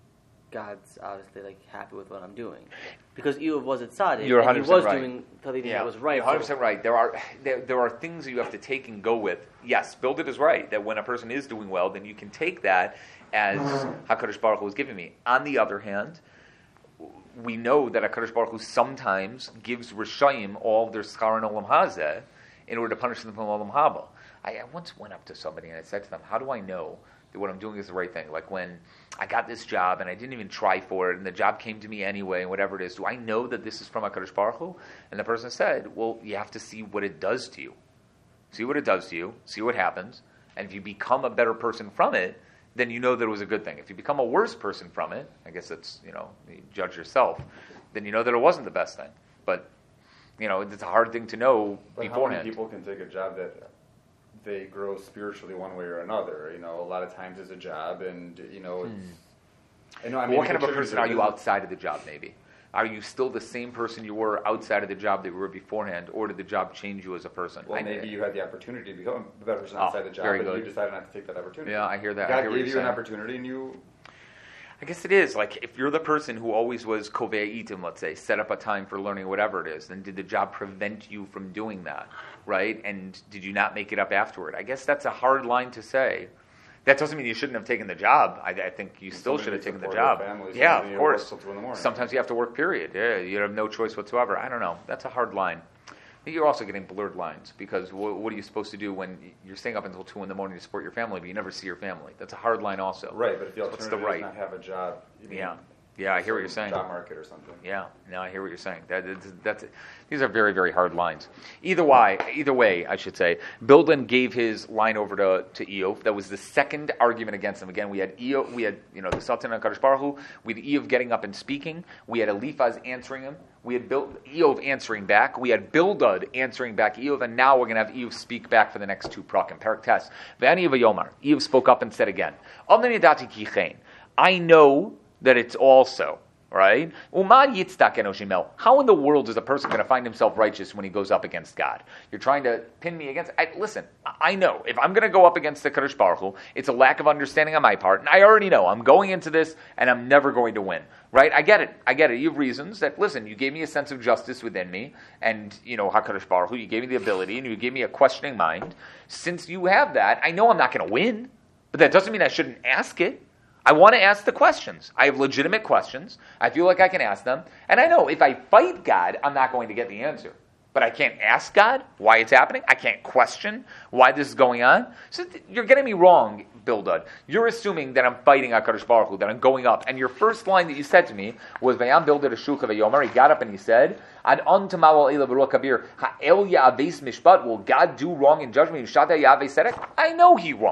[SPEAKER 5] God's obviously happy with what I'm doing, because Eov was at tzaddik.
[SPEAKER 1] You're 100%
[SPEAKER 5] and he was
[SPEAKER 1] right.
[SPEAKER 5] doing something that was right.
[SPEAKER 1] You're 100% right. There are things that you have to take and go with. Yes, Bildad is right that when a person is doing well, then you can take that as HaKadosh Baruch Hu was giving me. On the other hand, we know that HaKadosh Baruch Hu sometimes gives Rishayim all of their schar in Olam Hazeh in order to punish them from Olam Haba. I once went up to somebody and I said to them, how do I know that what I'm doing is the right thing? Like when I got this job and I didn't even try for it and the job came to me anyway and whatever it is, do I know that this is from HaKadosh Baruch Hu? And the person said, well, you have to see what it does to you. See what it does to you, see what happens, and if you become a better person from it, then you know that it was a good thing. If you become a worse person from it, I guess that's, you judge yourself, then you know that it wasn't the best thing. But, it's a hard thing to know beforehand.
[SPEAKER 2] How many people can take a job that they grow spiritually one way or another? A lot of times it's a job, and, it's...
[SPEAKER 1] What kind of a person are you outside of the job, maybe? Are you still the same person you were outside of the job that you were beforehand, or did the job change you as a person?
[SPEAKER 2] Well, maybe you had the opportunity to become a better person outside the job, but you decided not to take that opportunity.
[SPEAKER 1] Yeah, I hear that.
[SPEAKER 2] God gave you an opportunity, and you...
[SPEAKER 1] I guess it is. Like, if you're the person who always was kovei itim, let's say, set up a time for learning whatever it is, then did the job prevent you from doing that, right? And did you not make it up afterward? I guess that's a hard line to say. That doesn't mean you shouldn't have taken the job. I think you still should have taken the job. Yeah, of course. Sometimes you have to work, period. Yeah, you have no choice whatsoever. I don't know. That's a hard line. You're also getting blurred lines, because what are you supposed to do when you're staying up until 2 a.m. to support your family, but you never see your family? That's a hard line also.
[SPEAKER 2] Right, but if the alternative is not have a job...
[SPEAKER 1] Yeah, I hear what you're saying.
[SPEAKER 2] Job market or something.
[SPEAKER 1] Yeah, no, I hear what you're saying. These are very, very hard lines. Either way, I should say, Bildad gave his line over to Eov. That was the second argument against him. Again, we had Eov, the Sultan and HaKadosh Baruch Hu. We had Eov getting up and speaking. We had Eliphaz answering him. We had Eov answering back. We had Bildad answering back Eov, and now we're going to have Eov speak back for the next two prakim. Parak Tes. V'ani v'yomar. Eov spoke up and said again, I know that it's also, right? How in the world is a person going to find himself righteous when he goes up against God? You're trying to pin me against... Listen, I know. If I'm going to go up against the Kadosh Baruch Hu, it's a lack of understanding on my part, and I already know. I'm going into this, and I'm never going to win, right? I get it. You have reasons that, listen, you gave me a sense of justice within me, and, HaKadosh Baruch Hu, you gave me the ability, and you gave me a questioning mind. Since you have that, I know I'm not going to win, but that doesn't mean I shouldn't ask it. I want to ask the questions. I have legitimate questions. I feel like I can ask them. And I know if I fight God, I'm not going to get the answer. But I can't ask God why it's happening. I can't question why this is going on. So you're getting me wrong, Bildad. You're assuming that I'm fighting HaKadosh Baruch Hu, that I'm going up. And your first line that you said to me was, Vayam Bildad Ashulcha Vayomer. He got up and he said, Ad Antamal Ela Baruch Kabir, Ha'el Ya'aves Mishpat. Will God do wrong in judgment? I know he won't.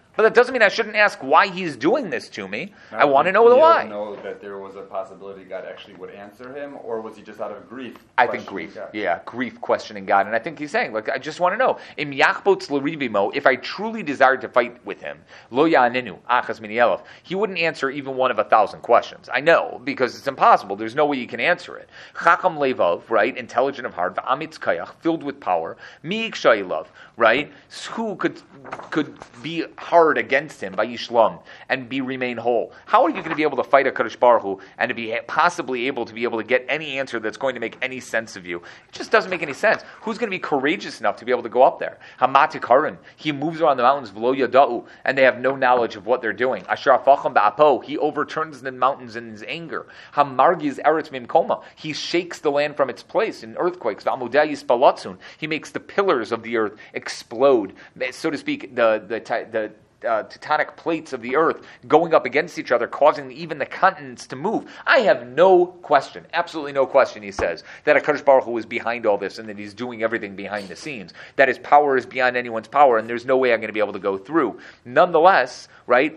[SPEAKER 1] But that doesn't mean I shouldn't ask why he's doing this to me. I want to know the why.
[SPEAKER 2] Know that there was a possibility God actually would answer him, or was he just out of grief?
[SPEAKER 1] I think grief. God? Yeah, grief questioning God. And I think he's saying, look, I just want to know. Im yachbots l'ribimo, if I truly desired to fight with him, lo ya'aninu, achas mini elef, he wouldn't answer even one of 1,000 questions. I know, because it's impossible. There's no way you can answer it. Chacham levov, right, intelligent of heart, v'amitz kayach, filled with power, mi ikshayilov, right, who could be hard against him by Yishlam and remain whole. How are you going to be able to fight a Kadosh Baruch Hu and to be possibly able to get any answer that's going to make any sense of you? It just doesn't make any sense. Who's going to be courageous enough to be able to go up there? Hamatik Haran, he moves around the mountains, v'lo yada'u, and they have no knowledge of what they're doing. Asher afacham ba'apo, he overturns the mountains in his anger. Hamargiz eretz mimkoma, he shakes the land from its place in earthquakes. V'amudai yispalatzun, he makes the pillars of the earth explode, so to speak, the tectonic plates of the earth going up against each other, causing even the continents to move. I have no question, absolutely no question, he says, that HaKadosh Baruch Hu is behind all this and that he's doing everything behind the scenes, that his power is beyond anyone's power and there's no way I'm going to be able to go through. Nonetheless, right,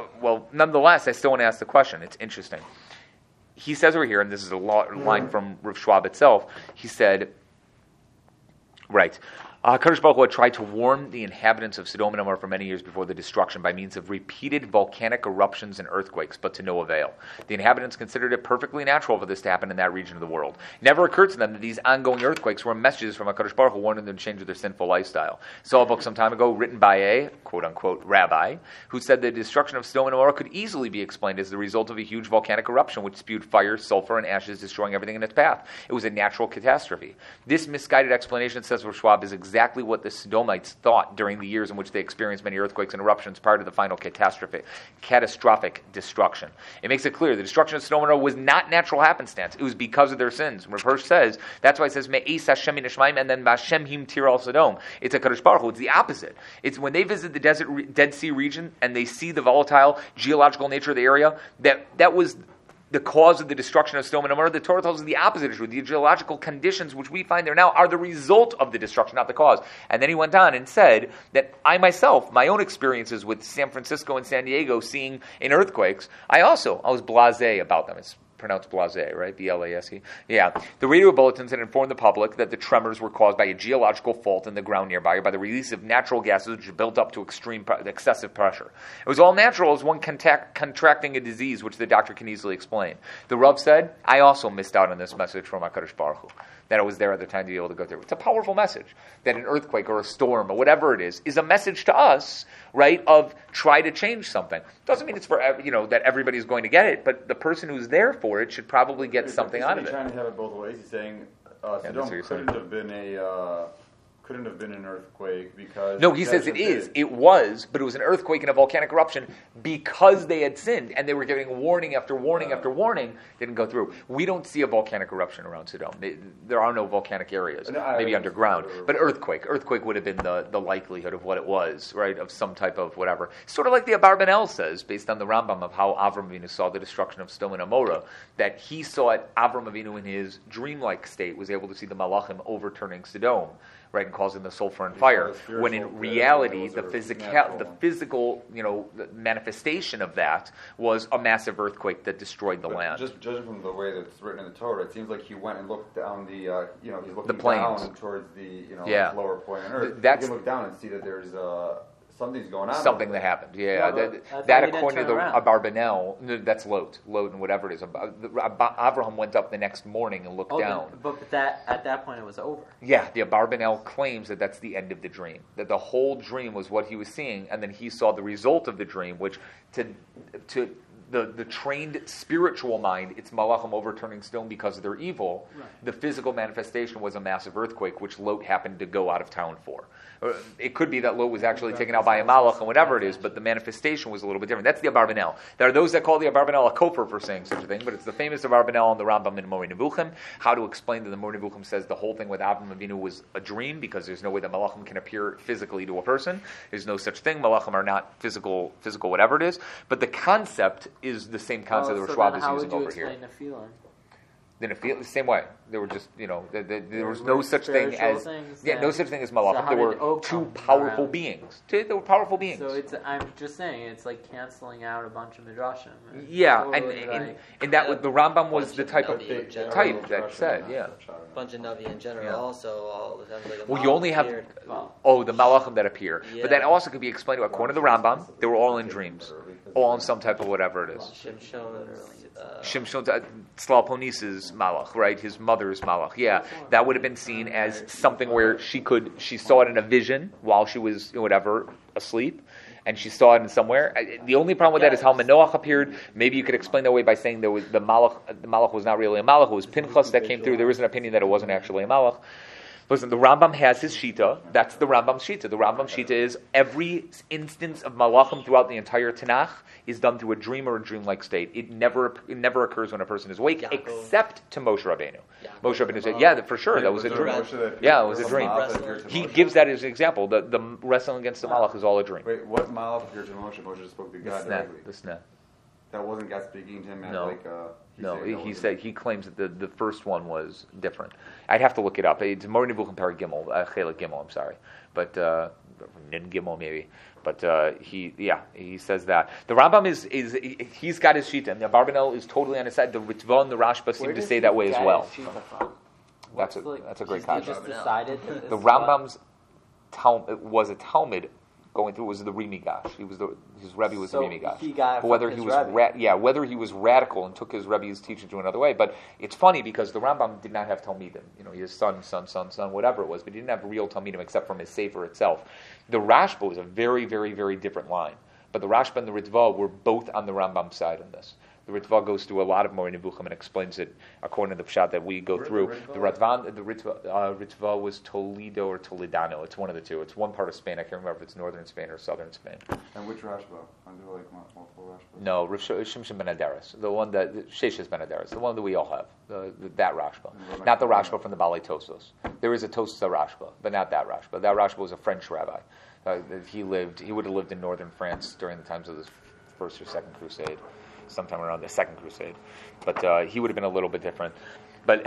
[SPEAKER 1] I still want to ask the question. It's interesting. He says over here, and this is a line from Rav Schwab itself, he said, right, HaKadosh Baruch Hu had tried to warn the inhabitants of Sodom and Gomorrah for many years before the destruction by means of repeated volcanic eruptions and earthquakes, but to no avail. The inhabitants considered it perfectly natural for this to happen in that region of the world. It never occurred to them that these ongoing earthquakes were messages from HaKadosh Baruch Hu warning them to change their sinful lifestyle. Saw a book some time ago written by a quote-unquote rabbi who said the destruction of Sodom and Gomorrah could easily be explained as the result of a huge volcanic eruption which spewed fire, sulfur, and ashes, destroying everything in its path. It was a natural catastrophe. This misguided explanation, says Rav Schwab, is exactly what the Sodomites thought during the years in which they experienced many earthquakes and eruptions prior to the final catastrophic destruction. It makes it clear the destruction of Sodom and Gomorrah was not natural happenstance. It was because of their sins. Rav Hirsch says, that's why it says, Me'es Hashem min Shemaim, and then Vashem him tir al Sodom. It's a Kadosh Baruch Hu. It's the opposite. It's when they visit the Dead Sea region and they see the volatile geological nature of the area, that was the cause of the destruction of Sodom and Gomorrah. The Torah tells us the opposite is true. The geological conditions which we find there now are the result of the destruction, not the cause. And then he went on and said that I myself, my own experiences with San Francisco and San Diego seeing in earthquakes, I was blasé about them. It's pronounced blasé, right? B-L-A-S-E. Yeah. The radio bulletins had informed the public that the tremors were caused by a geological fault in the ground nearby or by the release of natural gases which built up to excessive pressure. It was all natural as one contracting a disease which the doctor can easily explain. The Rav said, I also missed out on this message from HaKadosh Baruch Hu, that I was there at the time to be able to go through. It's a powerful message that an earthquake or a storm or whatever it is a message to us, right, of try to change something. Doesn't mean it's for, that everybody's going to get it, but the person who's there for it should probably get something out of it.
[SPEAKER 2] He's trying to have it both ways. He's saying Sodom couldn't have been an earthquake because...
[SPEAKER 1] No, he says it is. It was, but it was an earthquake and a volcanic eruption because they had sinned, and they were giving warning after warning after warning. Didn't go through. We don't see a volcanic eruption around Sodom. There are no volcanic areas, maybe underground. But earthquake would have been the likelihood of what it was, right, of some type of whatever. Sort of like the Abarbanel says, based on the Rambam of how Avram Avinu saw the destruction of Sodom and Gomorrah, that he saw it, Avram Avinu in his dreamlike state was able to see the Malachim overturning Sodom, right, and causing the sulfur and fire, when in reality the physical the manifestation of that was a massive earthquake that destroyed the land.
[SPEAKER 2] Just judging from the way that it's written in the Torah, it seems like he went and looked down he's looking
[SPEAKER 1] the plains
[SPEAKER 2] down towards the lower point on earth. You can look down and see that there's something's going on.
[SPEAKER 1] Something that happened, that according to the Abarbanel, that's Lot and whatever it is. Abraham went up the next morning and looked down.
[SPEAKER 4] But at that point it was over.
[SPEAKER 1] Yeah, the Abarbanel claims that that's the end of the dream. That the whole dream was what he was seeing, and then he saw the result of the dream, which to the trained spiritual mind, it's Malachim overturning stone because of their evil. Right. The physical manifestation was a massive earthquake, which Lot happened to go out of town for. It could be that Lot was actually taken out by a Malach and whatever it is, but the manifestation was a little bit different. That's the Abarbanel. There are those that call the Abarbanel a kofar for saying such a thing, but it's the famous Abarbanel on the Rambam in Moreh Nevuchim. How to explain that the Moreh Nevuchim says the whole thing with Avram Avinu was a dream because there's no way that Malachim can appear physically to a person. There's no such thing. Malachim are not physical whatever it is. But the concept is the same concept that Schwab is using over here.
[SPEAKER 4] How would you explain the feeling?
[SPEAKER 1] Didn't it feel the same way? There were just, there was no such thing as no such thing as malachim.
[SPEAKER 4] So
[SPEAKER 1] there were two powerful beings. There were powerful beings.
[SPEAKER 4] So I'm just saying, it's like canceling out a bunch of midrashim.
[SPEAKER 1] Yeah,
[SPEAKER 4] totally
[SPEAKER 1] and that the Rambam was the type that said,
[SPEAKER 5] bunch of Navi in general also all the time.
[SPEAKER 1] Well, you only have the malachim that appear, but that also could be explained according to the Rambam. They were all in dreams, all in some type of whatever it is. Shimshon, Slaloponis's malach, right? His mother's malach. Yeah, that would have been seen as something where she saw it in a vision while she was asleep, and she saw it in somewhere. The only problem with that is how Manoach appeared. Maybe you could explain that away by saying there was the malach was not really a malach. It was Pinchas that came through. There is an opinion that it wasn't actually a malach. Listen, the Rambam has his shita. That's the Rambam's shita. The Rambam's shita is every instance of malachim throughout the entire Tanakh is done through a dream or a dreamlike state. It never occurs when a person is awake, except to Moshe Rabbeinu. Moshe Rabbeinu said, for sure, that was a dream. It was a dream. He gives that as an example. The wrestling against the malach is all a dream.
[SPEAKER 2] Wait, what malach appeared to Moshe? Moshe just spoke to God directly.
[SPEAKER 1] The sneh.
[SPEAKER 2] That wasn't God speaking to him as
[SPEAKER 1] No, he said he claims that the first one was different. I'd have to look it up. It's Moreh Nevuchim Perek Gimel, Chelik Gimel. I'm sorry, but Nin Gimel maybe. But he says that the Rambam is he's got his shita, and the Abarbanel is totally on his side. The Ritva and the Rashba seem to say that way as well. That's a great question.
[SPEAKER 4] Just decided
[SPEAKER 1] the Rambam's was a Talmud. Going through was the Rimigash. His Rebbe was the Rimigash.
[SPEAKER 4] He got
[SPEAKER 1] whether he was whether he was radical and took his Rebbe's teaching to another way. But it's funny because the Rambam did not have Talmidim. His son, whatever it was, but he didn't have real Talmidim except from his Sefer itself. The Rashba was a very, very, very different line. But the Rashba and the Ritva were both on the Rambam side in this. The Ritva goes through a lot of Moreh Nevuchim and explains it according to the pshat that we go through. The Ritva was Toledo or Toledano. It's one of the two. It's one part of Spain. I can't remember if it's northern Spain or southern Spain.
[SPEAKER 2] And which Rashba? Are there multiple Rashbas?
[SPEAKER 1] No, Shimshon ben Adaris. The one that Sheshes ben Adaris. The one that we all have. That Rashba. Not the Rashba from the Balei Tosos. There is a Tosa Rashba, but not that Rashba. That Rashba was a French rabbi. He would have lived in northern France during the times of the First or Second Crusade. Sometime around the Second Crusade, but he would have been a little bit different. But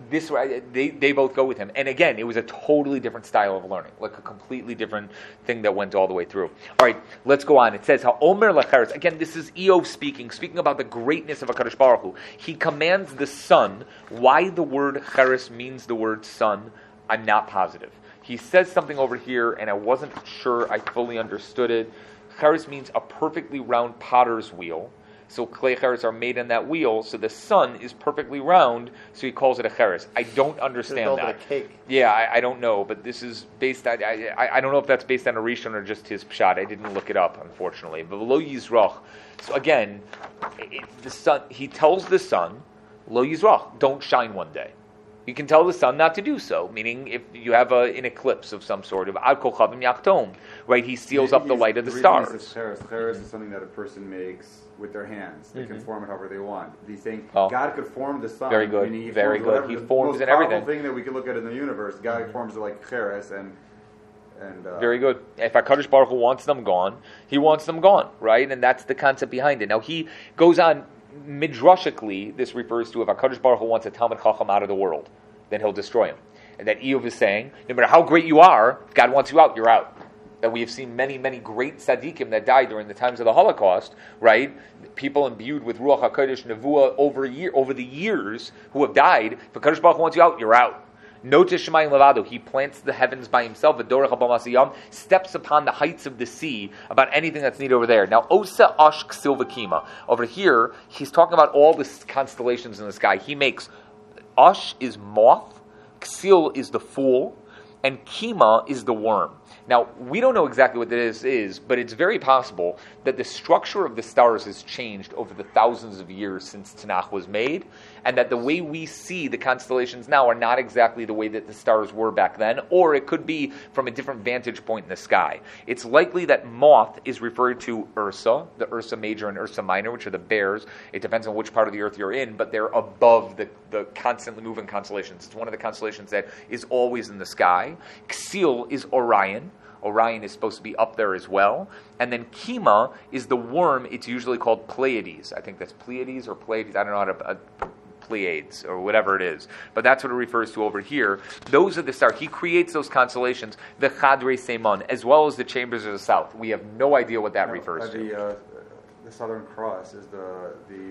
[SPEAKER 1] they both go with him, and again, it was a totally different style of learning, like a completely different thing that went all the way through. All right, let's go on. It says how Omer Lacheres. Again, this is Eov speaking about the greatness of HaKadosh Baruch Hu. He commands the sun. Why the word Cheres means the word sun, I'm not positive. He says something over here, and I wasn't sure I fully understood it. Cheres means a perfectly round potter's wheel. So clay cheres are made on that wheel, so the sun is perfectly round, so he calls it a cheres. I don't understand that.
[SPEAKER 3] A cake.
[SPEAKER 1] Yeah, I don't know, but this is based on, I don't know if that's based on a Rishon or just his pshat. I didn't look it up, unfortunately. But lo yizrach. So again, the sun, he tells the sun, lo yizrach, don't shine one day. You can tell the sun not to do so, meaning if you have an eclipse of some sort of ad kochavim yachtom, right? He seals up the light of the stars.
[SPEAKER 2] Cheres is something that a person makes with their hands. They can form it however they want. He's saying God could form the sun.
[SPEAKER 1] Very good. Very good. He forms in everything.
[SPEAKER 2] The most powerful thing that we can look at in the universe, God forms it like Cheres and
[SPEAKER 1] very good. If HaKadosh Baruch Hu wants them gone, he wants them gone, right? And that's the concept behind it. Now he goes on, midrashically, this refers to if HaKadosh Baruch Hu wants a Talmid Chacham out of the world, then he'll destroy him. And that Eov is saying, no matter how great you are, if God wants you out, you're out. That we have seen many, many great tzaddikim that died during the times of the Holocaust, right? People imbued with Ruach HaKodesh Nevuah over the years who have died. If HaKadosh Baruch Hu wants you out, you're out. Notice Shemayim Levado, he plants the heavens by himself, V'dorech HaBamasiyam, steps upon the heights of the sea, about anything that's needed over there. Now, Osa Ash Ksil V'Kima. Over here, he's talking about all the constellations in the sky. He makes, Ash is moth, Ksil is the fool, and Kima is the worm. Now, we don't know exactly what this is, but it's very possible that the structure of the stars has changed over the thousands of years since Tanakh was made, and that the way we see the constellations now are not exactly the way that the stars were back then, or it could be from a different vantage point in the sky. It's likely that moth is referred to Ursa, the Ursa Major and Ursa Minor, which are the bears. It depends on which part of the earth you're in, but they're above the constantly moving constellations. It's one of the constellations that is always in the sky. Ksil is Orion. Orion is supposed to be up there as well. And then Kima is the worm. It's usually called Pleiades. I think that's Pleiades or Pleiades. I don't know how to Pleiades, or whatever it is. But that's what it refers to over here. Those are the stars. He creates those constellations, the Chadrei Seimon, as well as the chambers of the south. We have no idea what that refers to.
[SPEAKER 2] The Southern Cross is the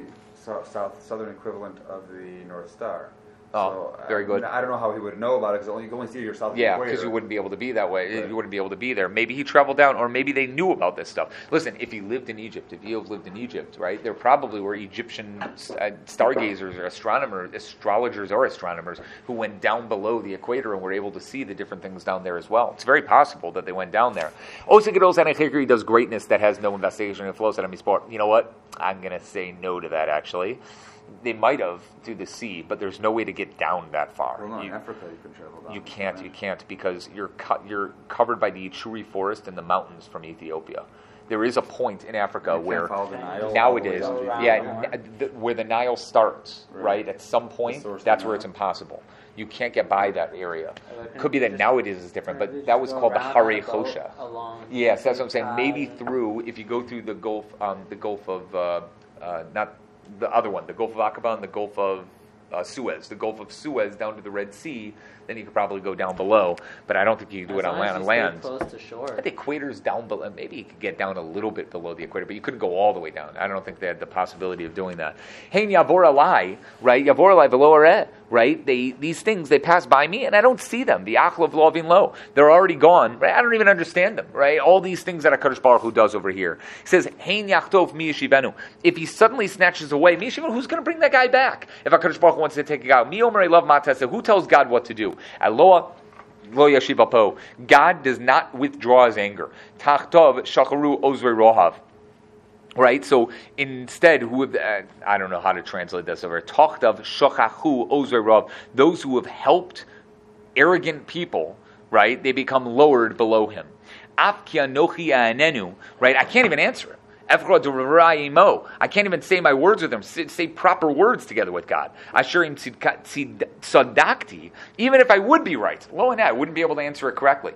[SPEAKER 2] southern equivalent of the North Star.
[SPEAKER 1] Oh, so, very good.
[SPEAKER 2] I don't know how he would know about it because you can only see your south.
[SPEAKER 1] Yeah, because you wouldn't be able to be that way. Right. You wouldn't be able to be there. Maybe he traveled down, or maybe they knew about this stuff. Listen, if he lived in Egypt, if Eov lived in Egypt, right, there probably were Egyptian stargazers or astrologers or astronomers who went down below the equator and were able to see the different things down there as well. It's very possible that they went down there. Osa Gadol Sanechikri does greatness that has no investigation and flows out of me sport. You know what? I'm going to say no to that, actually. They might have through the sea, but there's no way to get down that far.
[SPEAKER 2] Well, no, in Africa you can travel down.
[SPEAKER 1] You can't because you're covered by the Ituri forest and the mountains from Ethiopia. There is a point in Africa where nowadays, where the Nile starts, right? At some point, that's where it's impossible. You can't get by that area. Could be that nowadays is different, but that was called the Hare Chosha. Yes, that's what I'm saying. Maybe if you go through the Gulf of not the other one, the Gulf of Aqaba and the Gulf of Suez. The Gulf of Suez down to the Red Sea, then you could probably go down below, but I don't think you can do it on land. On land,
[SPEAKER 4] close to shore.
[SPEAKER 1] The equator's down below. Maybe you could get down a little bit below the equator, but you couldn't go all the way down. I don't think they had the possibility of doing that. Hey, Yavor Alai, right? Yavor Alai v'lo areh, right? These things, they pass by me, and I don't see them. The Achlav Lovin Lo. They're already gone, right? I don't even understand them, right? All these things that HaKadosh Baruch Hu does over here. He says, Hein Yachtov Mi Yeshivenu. If he suddenly snatches away, Mi Yeshivenu, who's going to bring that guy back? If HaKadosh Baruch Hu wants to take a guy, Mi Omer Elav Matesa, who tells God what to do? Aloha Lo Yashiv Apo. God does not withdraw his anger. Tachtov Shacharu Ozre Rohav. Right? So instead, I don't know how to translate this over. Tachtov Shachachu Ozre Rohav. Those who have helped arrogant people, right? They become lowered below him. Af ki anochi anenu. Right? I can't even answer it. I can't even say my words with him, say proper words together with God. Even if I would be right, lo and I wouldn't be able to answer it correctly.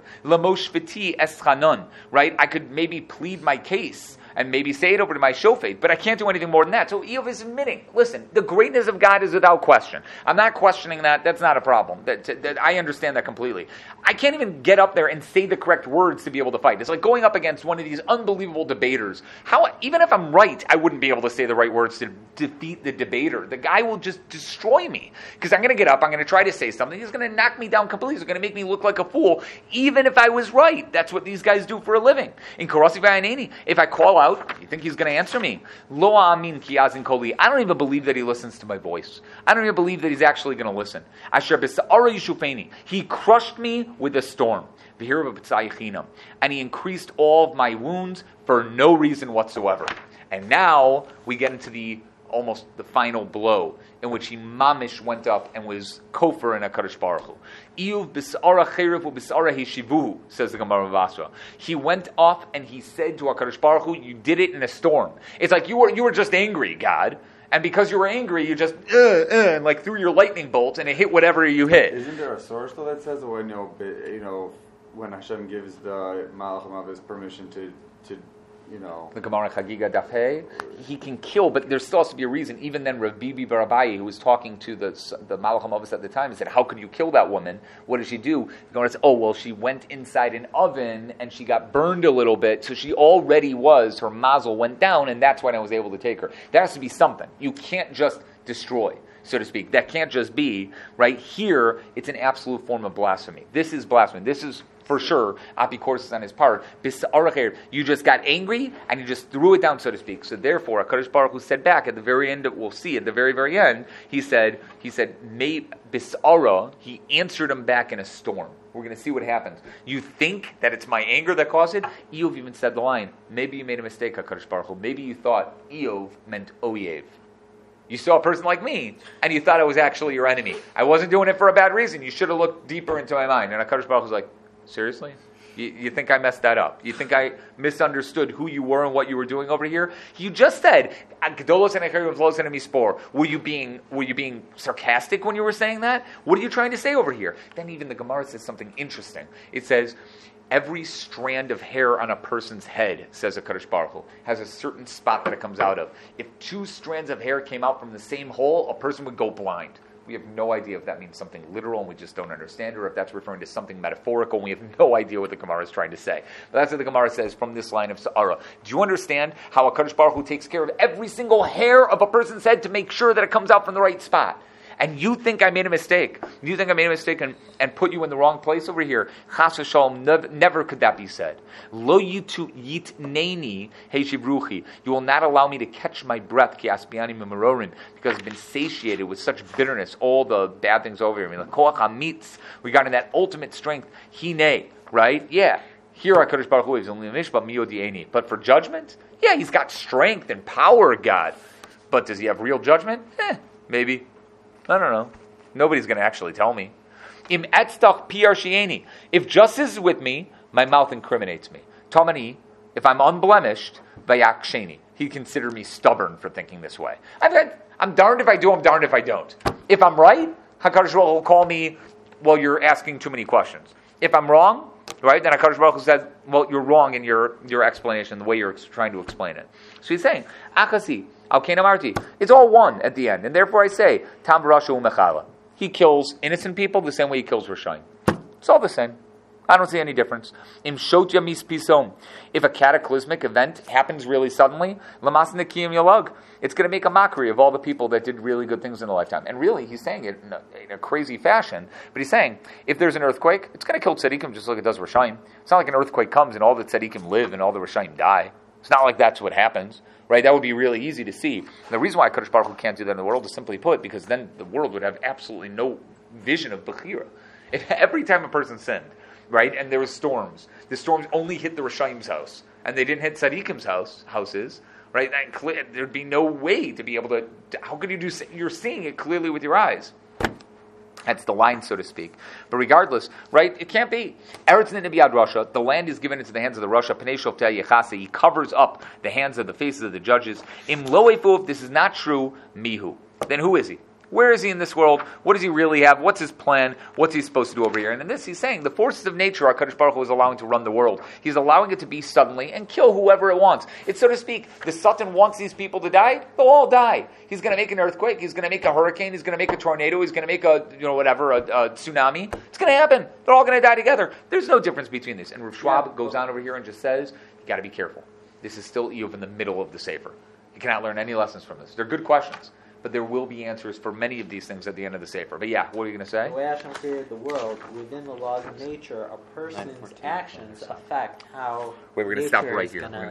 [SPEAKER 1] Right? I could maybe plead my case and maybe say it over to my shofet, but I can't do anything more than that. So Eov is admitting, listen, the greatness of God is without question. I'm not questioning that. That's not a problem. That I understand that completely. I can't even get up there and say the correct words to be able to fight. It's like going up against one of these unbelievable debaters. Even if I'm right, I wouldn't be able to say the right words to defeat the debater. The guy will just destroy me because I'm going to get up, I'm going to try to say something. He's going to knock me down completely. He's going to make me look like a fool, even if I was right. That's what these guys do for a living. In Karasi Vayaneni, if I call out, you think he's going to answer me? Lo amin ki azin koli. I don't even believe that he listens to my voice. I don't even believe that he's actually going to listen. Asher b'sa'ara yishufeni. He crushed me with a storm. And he increased all of my wounds for no reason whatsoever. And now we get into almost the final blow, in which he mamish went up and was kofar in HaKadosh Baruch Hu. Iyuv b'sa'ara cherev u'b'sa'ara hishivuhu, says the Gemara of Basra. He went off and he said to HaKadosh Baruch Hu, you did it in a storm. It's like you were just angry, God. And because you were angry, you just and like threw your lightning bolt and it hit whatever you hit.
[SPEAKER 2] Isn't there a source though that says when Hashem gives the Malach HaMavis permission to
[SPEAKER 1] the Gemara Chagiga Daf Hey, he can kill, but there still has to be a reason. Even then, Rav Bibi Bar Abaye, who was talking to the Malach HaMavis at the time, he said, how could you kill that woman? What did she do? The Gemara said, she went inside an oven and she got burned a little bit, so she already her mazel went down, and that's when I was able to take her. There has to be something. You can't just destroy, so to speak. That can't just be, right? Here, it's an absolute form of blasphemy. This is blasphemy. This is for sure, apikoros on his part. You just got angry and you just threw it down, so to speak. So therefore, HaKadosh Baruch Hu said back at the very end, we'll see at the very, very end, he said, May bisara, he answered him back in a storm. We're going to see what happens. You think that it's my anger that caused it? Eov even said the line, maybe you made a mistake, HaKadosh Baruch Hu. Maybe you thought Eov meant Oyev. You saw a person like me, and you thought I was actually your enemy. I wasn't doing it for a bad reason. You should have looked deeper into my mind. And HaKadosh Baruch Hu was like, seriously? You think I messed that up? You think I misunderstood who you were and what you were doing over here? You just said, were you being sarcastic when you were saying that? What are you trying to say over here? Then even the Gemara says something interesting. It says, Every strand of hair on a person's head, says HaKadosh Baruch Hu, has a certain spot that it comes out of. If 2 strands of hair came out from the same hole, a person would go blind. We have no idea if that means something literal and we just don't understand it, or if that's referring to something metaphorical and we have no idea what the Gemara is trying to say. But that's what the Gemara says from this line of Sa'ara. Do you understand how HaKadosh Baruch Hu takes care of every single hair of a person's head to make sure that it comes out from the right spot? And you think I made a mistake. You think I made a mistake and put you in the wrong place over here. Chas v'shalom, never could that be said. Lo yitneni heishivruchi. You will not allow me to catch my breath, ki asbiani memerorin, because I've been satiated with such bitterness, all the bad things over here. I mean, the koach hamitz, regarding that ultimate strength, hine, right? Yeah. Here HaKadosh Baruch Hu is only mishpa miyodieni. But for judgment, yeah, he's got strength and power, God. But does he have real judgment? Maybe. I don't know. Nobody's going to actually tell me. Im etztach piyar shieni. If justice is with me, my mouth incriminates me. Tomani, if I'm unblemished, vayak sheni. He'd consider me stubborn for thinking this way. I'm darned if I do, I'm darned if I don't. If I'm right, HaKadosh Baruch Hu will call me, well, you're asking too many questions. If I'm wrong, right, then HaKadosh Baruch Hu says, well, you're wrong in your explanation, the way you're trying to explain it. So he's saying, Achasi, it's all one at the end, and therefore I say, Tam Rasha Umechala. He kills innocent people the same way he kills Rishayim. It's all the same. I don't see any difference. Im Shotya Mispisom. If a cataclysmic event happens really suddenly, Lamas Nikiyim Yalag, it's going to make a mockery of all the people that did really good things in a lifetime. And really, he's saying it in a crazy fashion, but he's saying, if there's an earthquake, it's going to kill tzaddikim just like it does Rishayim. It's not like an earthquake comes and all the tzaddikim live and all the Rishayim die. It's not like that's what happens. Right, that would be really easy to see. The reason why Kadosh Baruch Hu can't do that in the world is simply put, because then the world would have absolutely no vision of Bechira. If every time a person sinned, right, and there was storms, the storms only hit the Rishayim's house, and they didn't hit Tzadikim's houses, right, there'd be no way to be able to, how could you do, you're seeing it clearly with your eyes. That's the line, so to speak. But regardless, right, it can't be. Eretz Nibiyad Rasha, the land is given into the hands of the Rasha, Pnei Shoftei Yechase, he covers up the hands of the faces of the judges. Im lo efu, if this is not true, mihu. Then who is he? Where is he in this world? What does he really have? What's his plan? What's he supposed to do over here? And in this, he's saying the forces of nature, HaKadosh Baruch Hu is allowing to run the world. He's allowing it to be suddenly and kill whoever it wants. It's, so to speak, the Satan wants these people to die, they'll all die. He's going to make an earthquake. He's going to make a hurricane. He's going to make a tornado. He's going to make a tsunami. It's going to happen. They're all going to die together. There's no difference between this. And Rav Schwab goes on over here and just says, you got to be careful. This is still Eov in the middle of the Sefer. You cannot learn any lessons from this. They're good questions. But there will be answers for many of these things at the end of the Sefer. But yeah, what are you going to say?
[SPEAKER 4] The way Hashem created the world, within the laws of nature, a person's actions affect how.
[SPEAKER 1] Wait, we're going to stop right here.